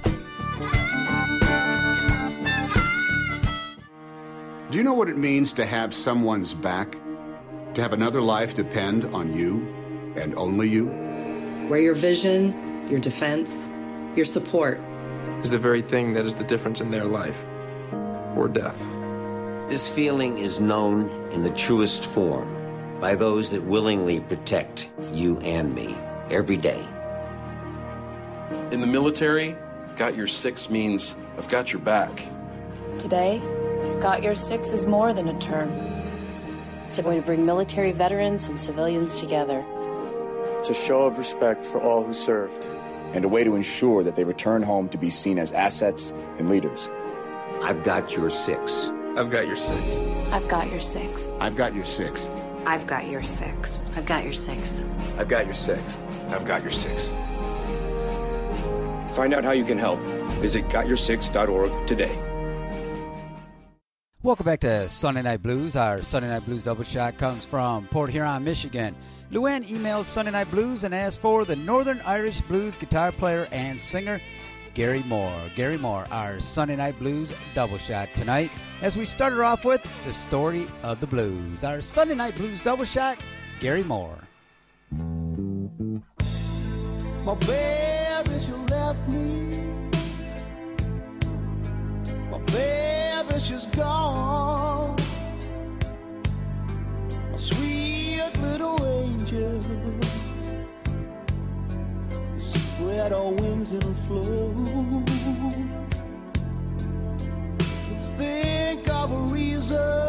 Speaker 14: Do you know what it means to have someone's back? To have another life depend on you and only you?
Speaker 15: Where your vision, your defense, your support
Speaker 16: is the very thing that is the difference in their life or death.
Speaker 17: This feeling is known in the truest form by those that willingly protect you and me every day.
Speaker 18: In the military, got your six means I've got your back.
Speaker 19: Today, Got Your Six is more than a term. It's a way to bring military veterans and civilians together.
Speaker 20: It's a show of respect for all who served.
Speaker 21: And a way to ensure that they return home to be seen as assets and leaders.
Speaker 17: I've got your six.
Speaker 16: I've got your six.
Speaker 19: I've got your six.
Speaker 14: I've got your six.
Speaker 19: I've got your six. I've got your six.
Speaker 21: I've got your six.
Speaker 18: I've got your six.
Speaker 20: Find out how you can help. Visit gotyoursix.org today.
Speaker 4: Welcome back to Sunday Night Blues. Our Sunday Night Blues Double Shot comes from Port Huron, Michigan. Luann emailed Sunday Night Blues and asked for the Northern Irish Blues guitar player and singer, Gary Moore. Gary Moore, our Sunday Night Blues Double Shot tonight, as we started off with the story of the blues. Our Sunday Night Blues Double Shot Gary Moore.
Speaker 8: My baby, she left me. My baby, she's gone. My sweet little angel. Spread her wings and flew. Think of a reason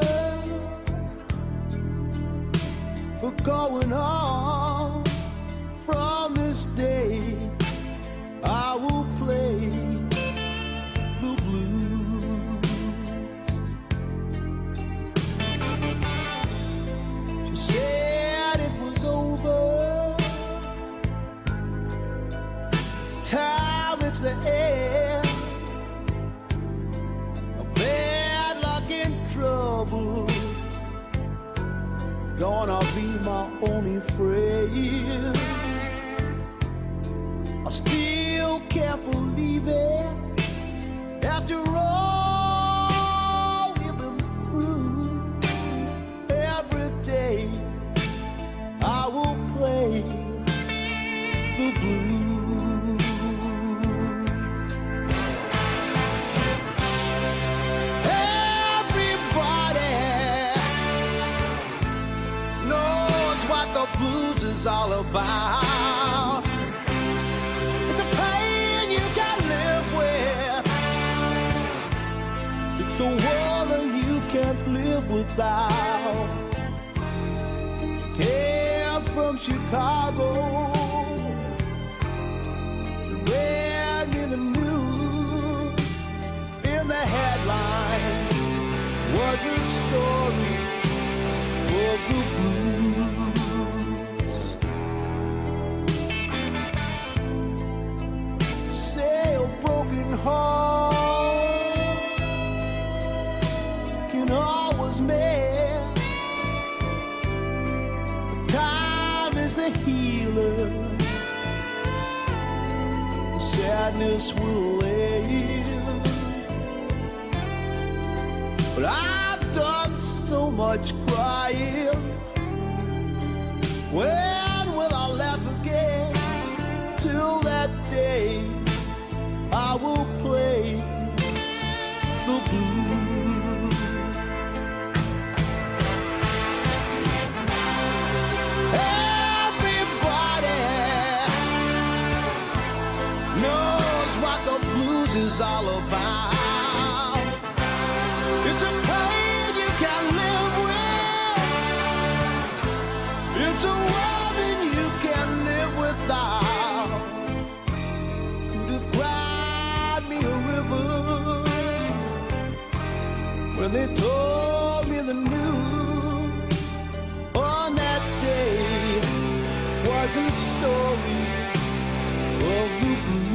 Speaker 8: for going on. From this day, I will play the blues. She said it was over. It's time, it's the end. A bad luck and trouble gonna be my only friend. I still can't believe it. After all we've been through, every day I will play the blues. Everybody knows what the blues is all about. It's a world that you can't live without. She came from Chicago. She read me the news. In the headline was a story of the blues. Say a broken heart always mend. Time is the healer. Sadness will end. But I've done so much crying. When will I laugh again? Till that day I will play the blues. Is all about. It's a pain you can't live with. It's a woman you can't live without. Could have cried me a river when they told me the news. On that day was a story of the blues.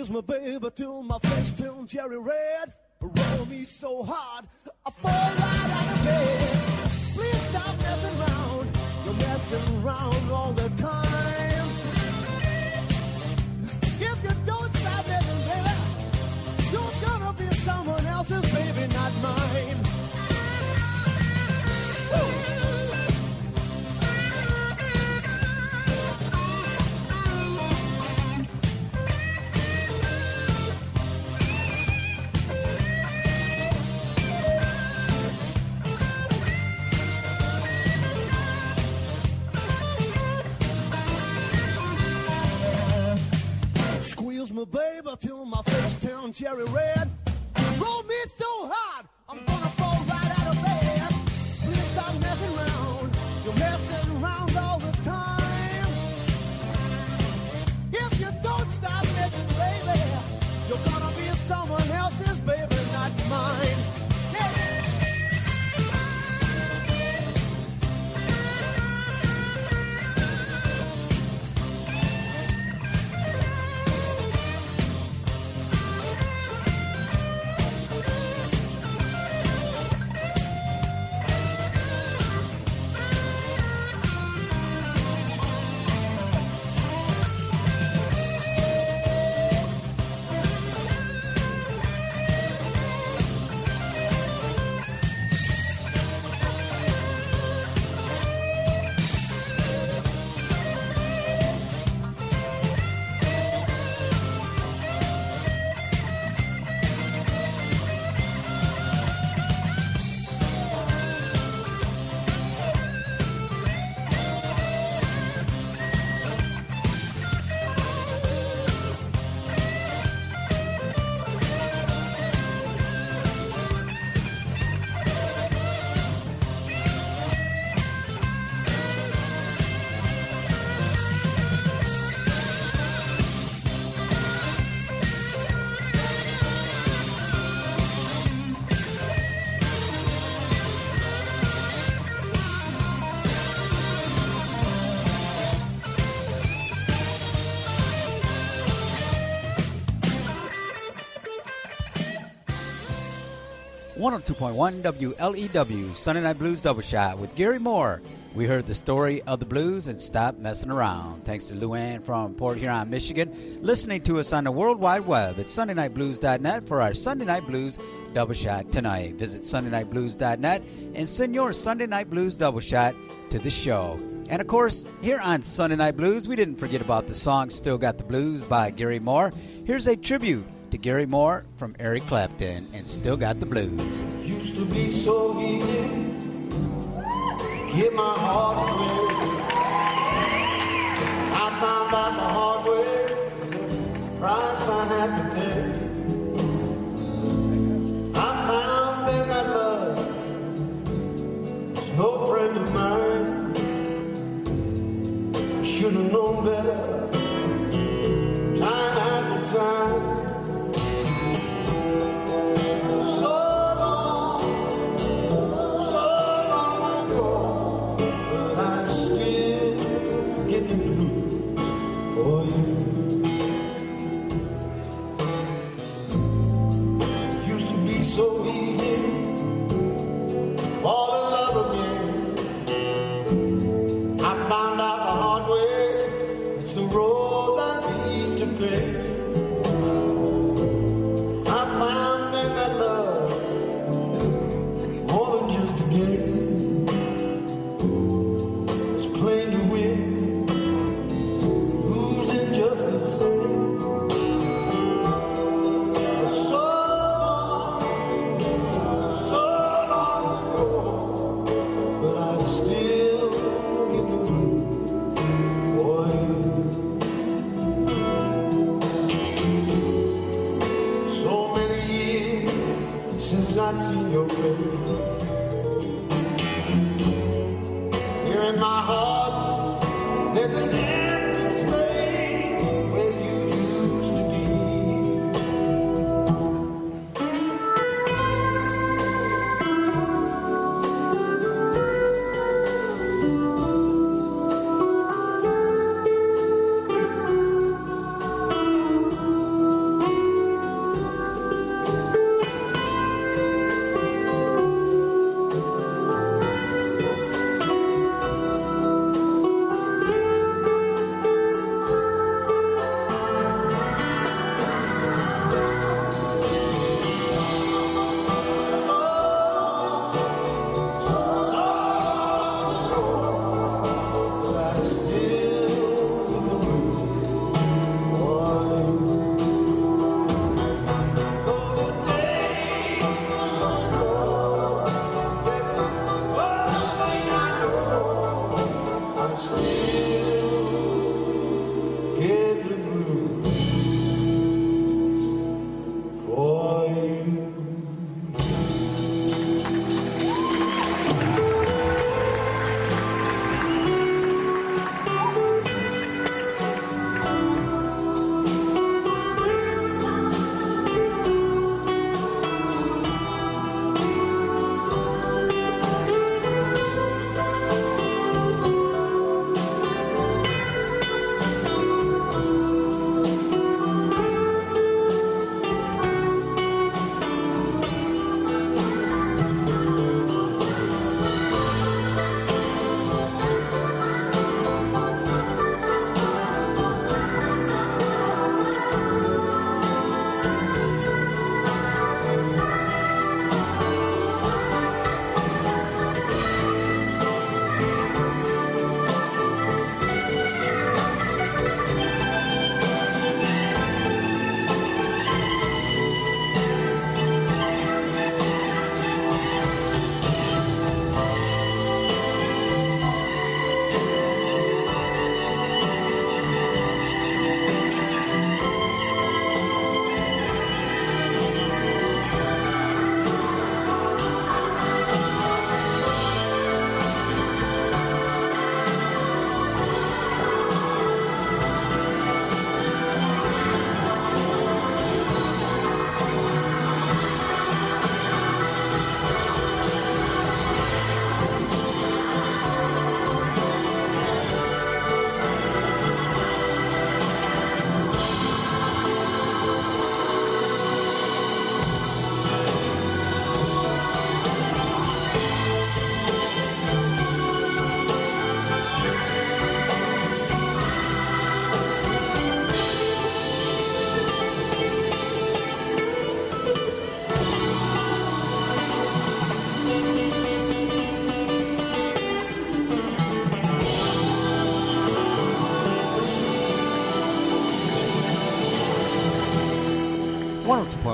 Speaker 8: Squeeze my baby till my face turns cherry red. Roll me so hard, I fall right out of bed. Please stop messing around. You're messing around all the time. If you don't stop messing, baby, you're gonna be someone else's baby, not mine. Woo! Squeeze my baby till my face turns cherry red. Roll me so hard, I'm gonna fall right out of bed. Please stop messing around. You're messing around all the time. If you don't stop messing, baby, you're gonna be someone else's baby, not mine.
Speaker 4: .1 WLEW, Sunday Night Blues Double Shot with Gary Moore. We heard the story of the blues and stopped messing around. Thanks to Luann from Port Huron, Michigan, listening to us on the World Wide Web at SundayNightBlues.net for our Sunday Night Blues Double Shot tonight. Visit SundayNightBlues.net and send your Sunday Night Blues Double Shot to the show. And of course, here on Sunday Night Blues, we didn't forget about the song Still Got the Blues by Gary Moore. Here's a tribute to Gary Moore from Eric Clapton and Still Got the Blues.
Speaker 8: Used to be so easy, get my heart away. I found out the hard way, the price I had to pay. I found that love is no friend of mine. I should have known better, time after time. So easy, fall in love again. I found out the hard way, it's the road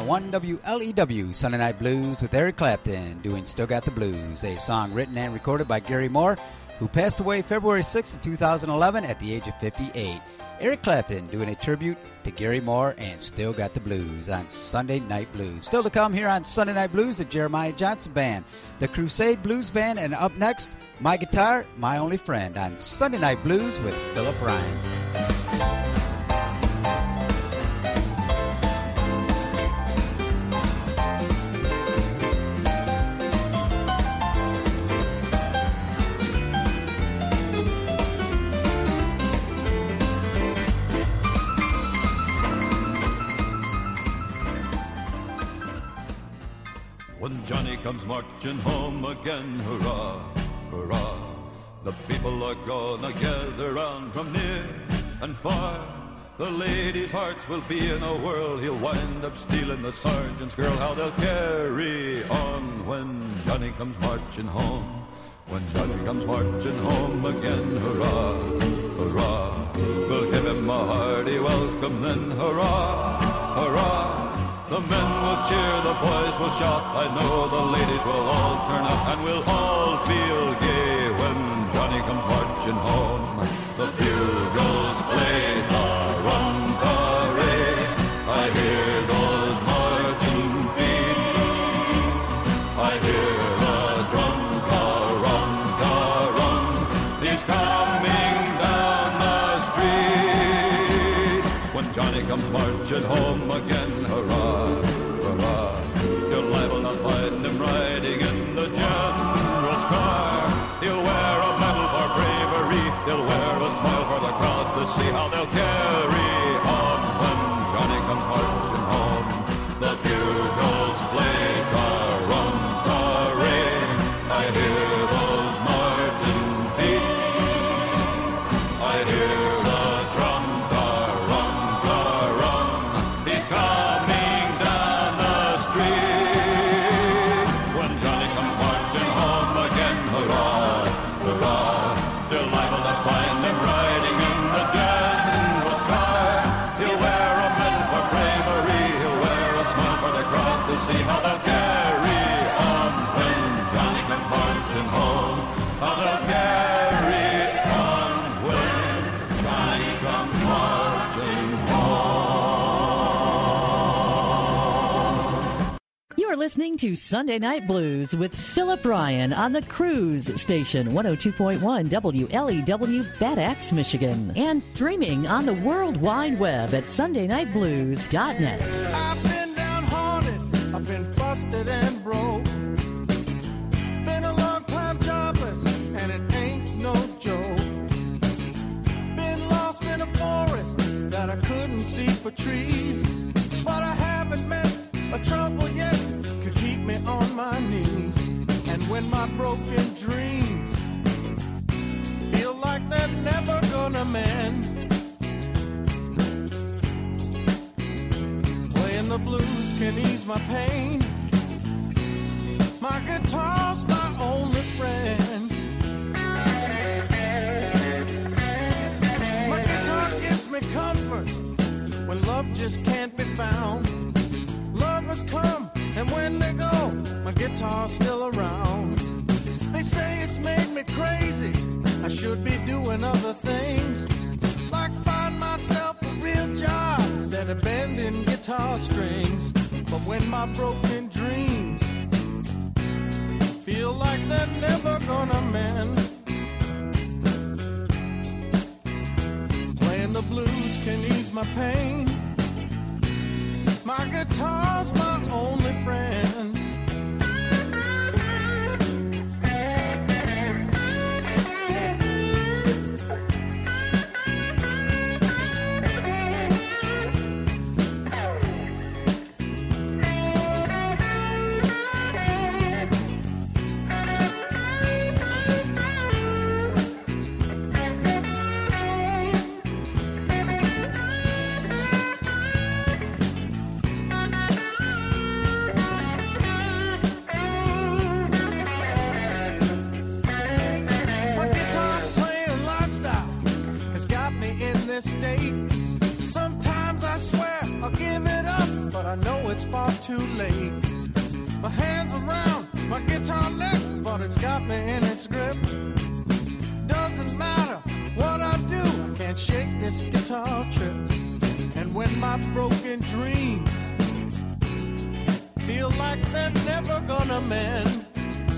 Speaker 4: 102.1 WLEW Sunday Night Blues with Eric Clapton doing Still Got the Blues, a song written and recorded by Gary Moore, who passed away February 6, 2011 at the age of 58. Eric Clapton doing a tribute to Gary Moore and Still Got the Blues on Sunday Night Blues. Still to come here on Sunday Night Blues, the Jeremiah Johnson Band, the Crusade Blues Band, and up next, My Guitar, My Only Friend on Sunday Night Blues with Philip Ryan.
Speaker 6: When Johnny comes marching home again, hurrah, hurrah, the people are gonna gather round from near and far. The ladies' hearts will be in a whirl. He'll wind up stealing the sergeant's girl. How they'll carry on when Johnny comes marching home. When Johnny comes marching home again, hurrah, hurrah, we'll give him a hearty welcome then, hurrah, hurrah. The men will cheer, the boys will shout, I know the ladies will all turn up, and we'll all feel gay when Johnny comes marching home. The bugles play the rum parade, I hear those marching feet, I hear the drum rum, he's coming down the street. When Johnny comes marching home again, hurrah, hurrah, you're liable to find him riding in the general's car. He'll wear a medal for bravery, he'll wear a smile for the crowd to see how they'll carry on when Johnny comes marching home. The bugles play the rum parade, I hear those marching feet, I hear the drum rum, he's coming down the street. When Johnny comes marching home again, hurrah, hurrah, they're liable to find him riding in the general's car. He'll wear a medal for bravery, he'll wear a smile for the crowd to see how they'll carry on when Johnny comes marching home. How they'll carry on when Johnny comes marching home.
Speaker 3: You're listening to Sunday Night Blues with Philip Ryan on the Cruise Station, 102.1 WLEW Bad Axe, Michigan, and streaming on the World Wide Web at sundaynightblues.net.
Speaker 8: I've been downhearted, I've been busted and broke. Been a long time jobless, and it ain't no joke. Been lost in a forest that I couldn't see for trees. But I haven't met a trouble yet could keep me on my knees. And when my broken dreams feel like they're never gonna mend, playing the blues can ease my pain. My guitar's my only friend. My guitar gives me comfort when love just can't be found. Lovers come, and when they go, my guitar's still around. They say it's made me crazy, I should be doing other things, like find myself a real job instead of bending guitar strings. But when my broken dreams feel like they're never gonna mend, playing the blues can ease my pain. My guitar's my only friend. far too late. My hands around my guitar neck, but it's got me in its grip. Doesn't matter what I do, I can't shake this guitar trip. And when my broken dreams feel like they're never gonna mend,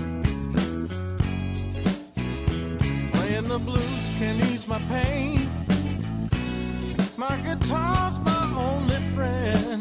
Speaker 8: playing the blues can ease my pain. My guitar's my only friend.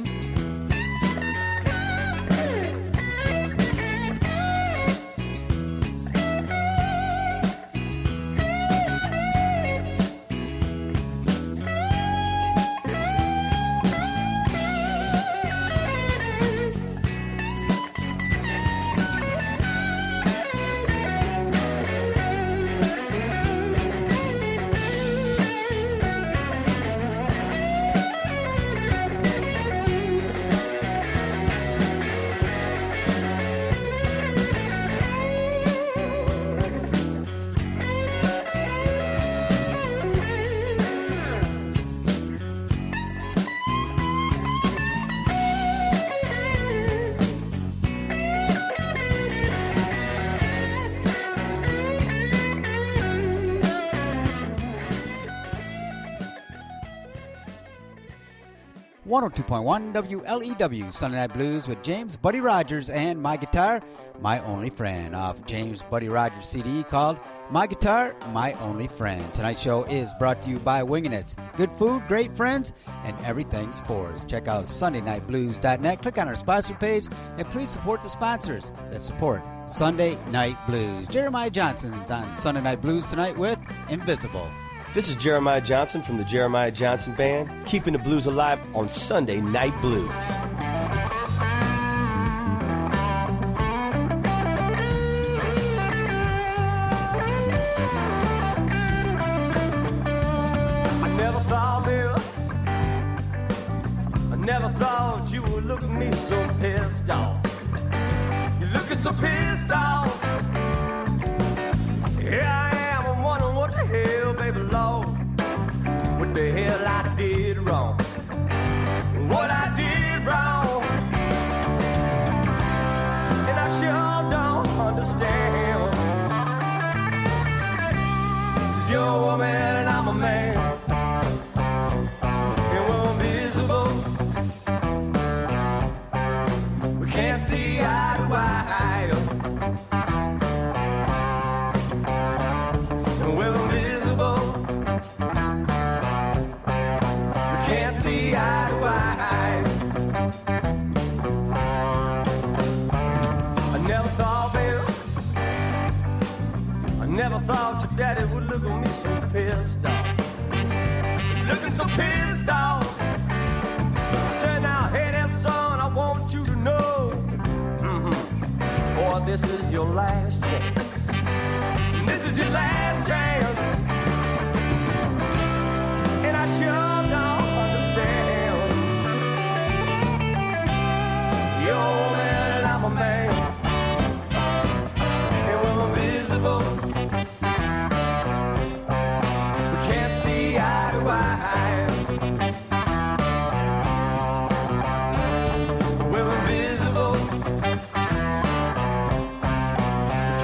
Speaker 4: .1 WLEW Sunday Night Blues with James Buddy Rogers and My Guitar, My Only Friend, off James Buddy Rogers CD called My Guitar, My Only Friend. Tonight's show is brought to you by Wingin' It's. Good food, great friends, and everything sports. Check out SundayNightBlues.net, click on our sponsor page, and please support the sponsors that support Sunday Night Blues. Jeremiah Johnson's on Sunday Night Blues tonight with Invisible.
Speaker 7: This is Jeremiah Johnson from the Jeremiah Johnson Band, keeping the blues alive on Sunday Night Blues.
Speaker 8: I never thought you would look at me so pissed off. You're looking so pissed off. Here I am, I'm wondering what the hell, baby Lord, what the hell I did wrong, what I did wrong, and I sure don't understand, 'cause you're a woman and I'm a man, and we're invisible, we can't see eye to eye. See eye to eye. I never thought, baby, I never thought your daddy would look at me so pissed off. He's looking so pissed off. Say now, hey there, son, I want you to know, boy, this is your last chance. This is your last chance. And I sure don't understand. You're a woman and I'm a man, and we're invisible. We can't see eye to eye. We're invisible. We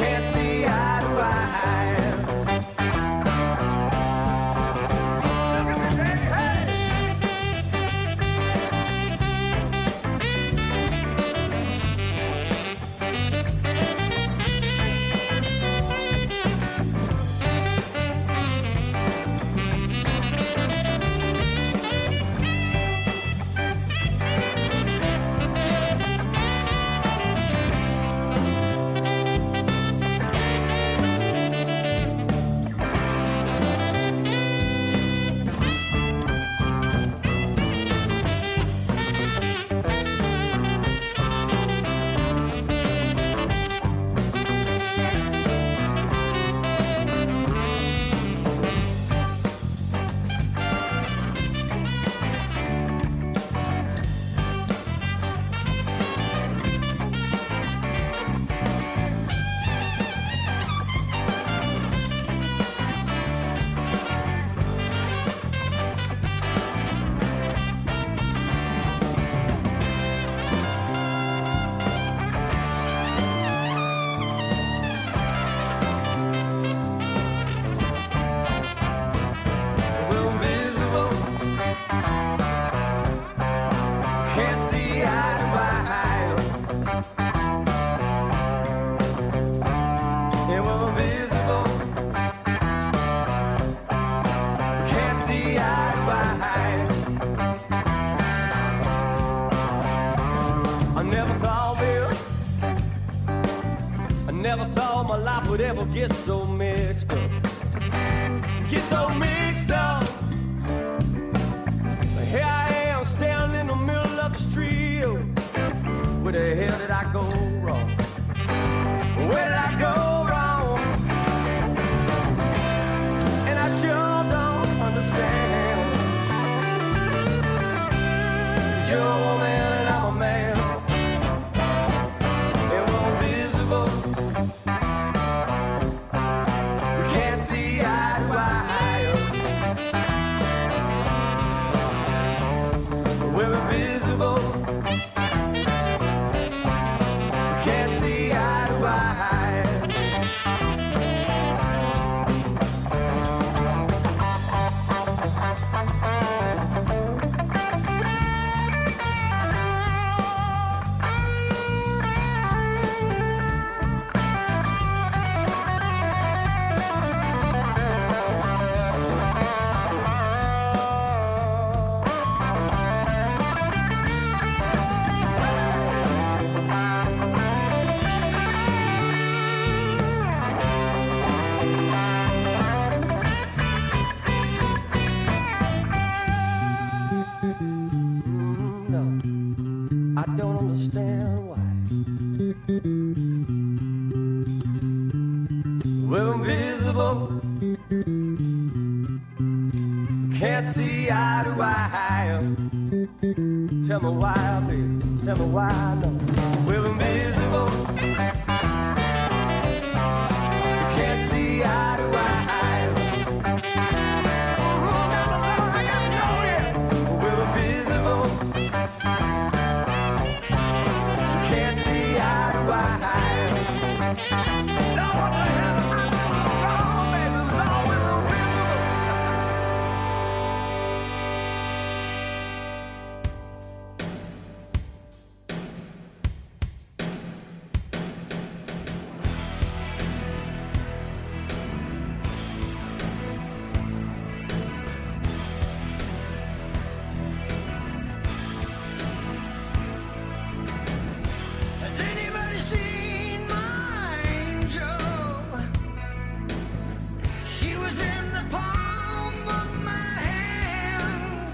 Speaker 8: would ever get so mixed up. Get so mixed up. Here I am standing in the middle of the street. Where the hell did I go wrong? Where did I go wrong? And I sure don't understand. 'Cause you're a woman and I'm a man, and we're invisible. We can't see eye to eye. We're invisible. We can't see eye to eye. I don't understand why. We're invisible. Can't see eye to eye. Tell me why, baby. Tell me why. No. We're invisible. Can't see eye to eye. We're invisible. Can't see eye to eye. No, what the hell am I doing wrong, baby? No, we're invisible. Has anybody seen my angel? She was in the palm of my hand.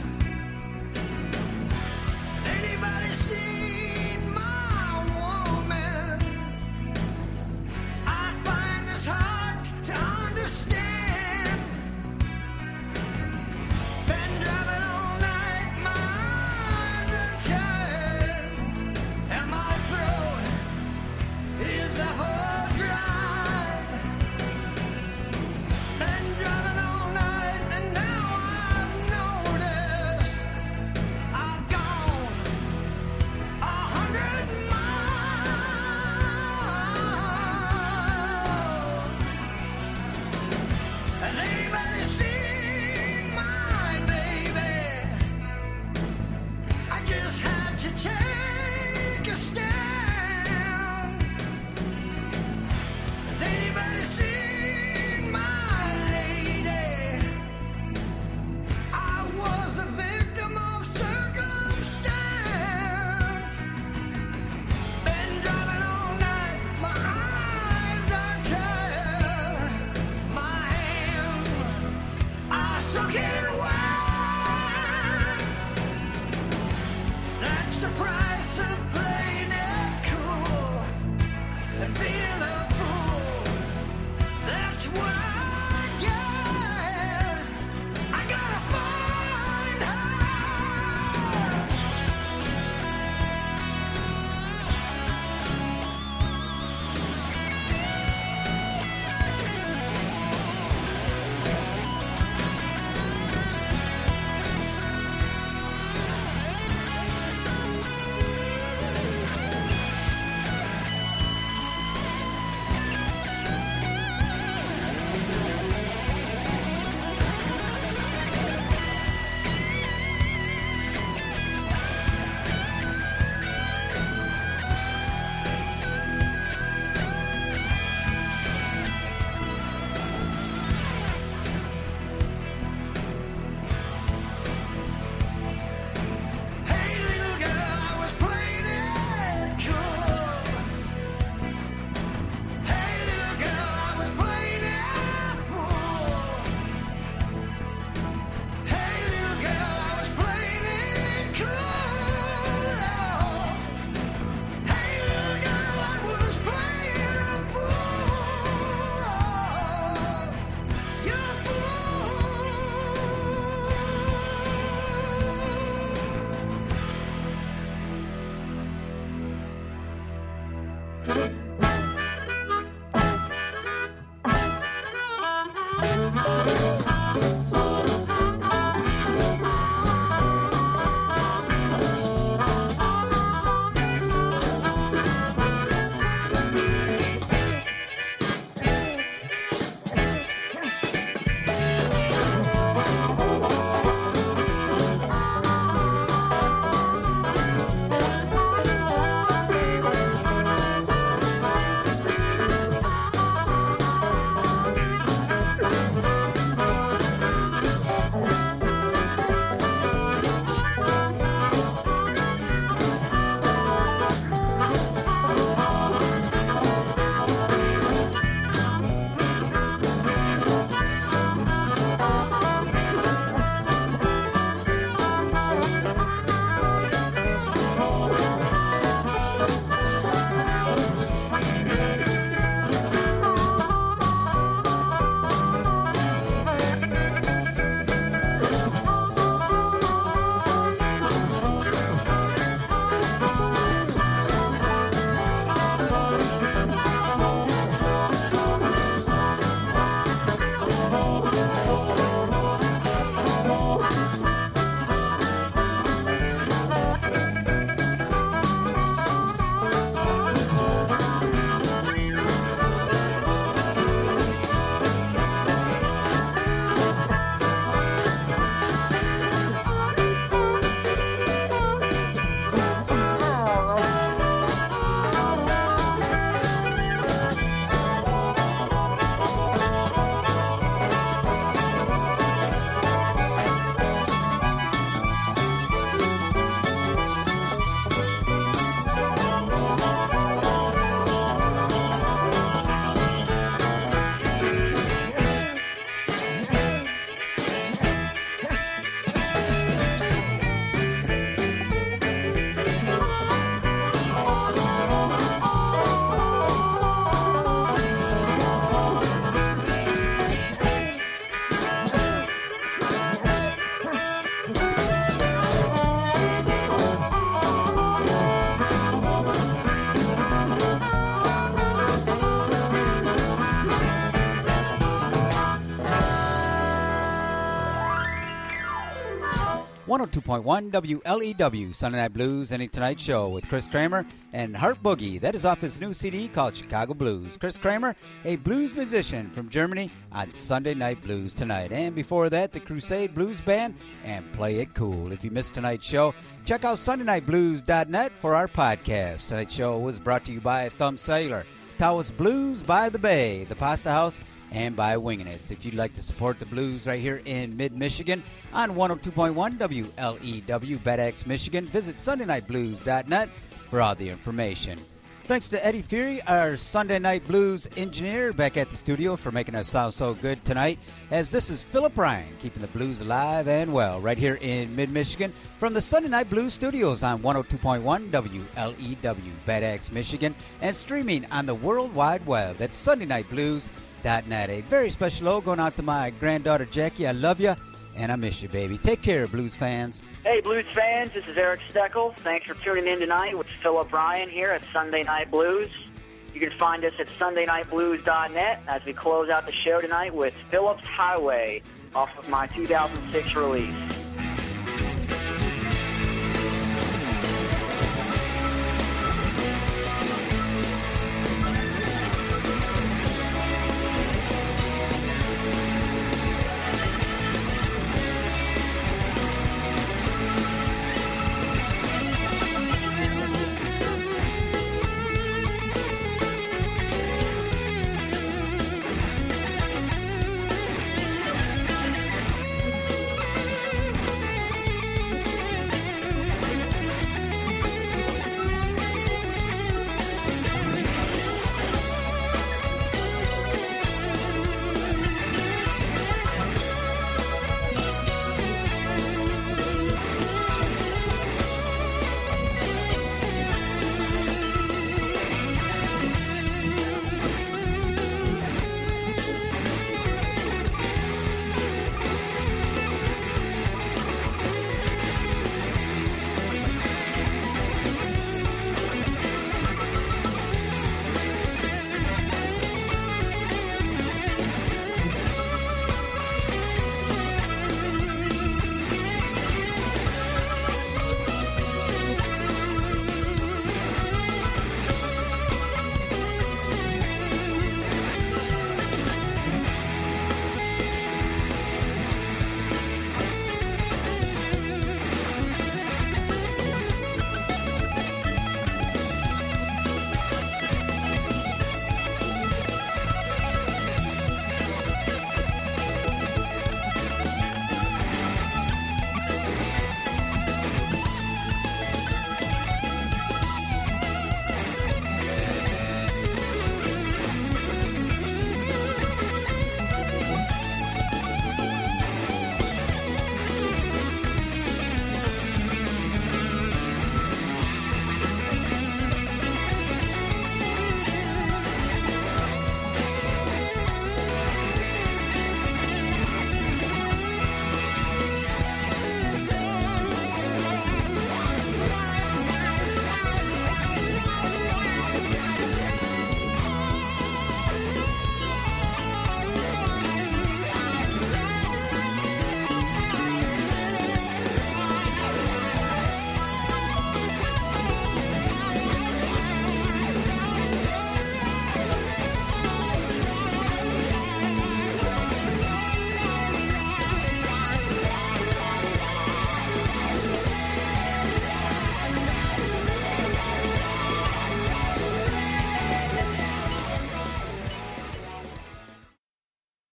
Speaker 8: Anybody seen my woman? I find this hard to understand. Been driving all night, my eyes are tired, and my throat is apple dry. Been driving all night, and now I've noticed I've gone 100 miles. Has anybody seen my baby? I just had to take a stand. Has anybody seen my lady? I was a victim of circumstance. Been driving all night, my eyes are tired, my hands are soaking wet. That's the price of playing it cool and being a fool. That's what I get. I gotta find her.
Speaker 4: 102.1 WLEW, Sunday Night Blues, Any Tonight Show with Chris Kramer and Heart Boogie. That is off his new CD called Chicago Blues. Chris Kramer, a blues musician from Germany, on Sunday Night Blues tonight. And before that, the Crusade Blues Band and Play It Cool. If you missed tonight's show, check out SundayNightBlues.net for our podcast. Tonight's show was brought to you by Thumb Sailor, Taos Blues by the Bay, the Pasta House, and by Wingin' It. If you'd like to support the blues right here in mid-Michigan on 102.1 WLEW, Bad Axe, Michigan, visit SundayNightBlues.net for all the information. Thanks to Eddie Fury, our Sunday Night Blues engineer, back at the studio for making us sound so good tonight, as this is Philip Ryan, keeping the blues alive and well right here in mid-Michigan from the Sunday Night Blues studios on 102.1 WLEW, Bad Axe, Michigan, and streaming on the World Wide Web at SundayNightBlues.net. A very special hello going out to my granddaughter Jackie. I love you, and I miss you, baby. Take care, blues fans.
Speaker 2: Hey, blues fans, this is Eric Steckel. Thanks for tuning in tonight with Philip Ryan here at Sunday Night Blues. You can find us at SundayNightBlues.net as we close out the show tonight with Philip's Highway off of my 2006 release.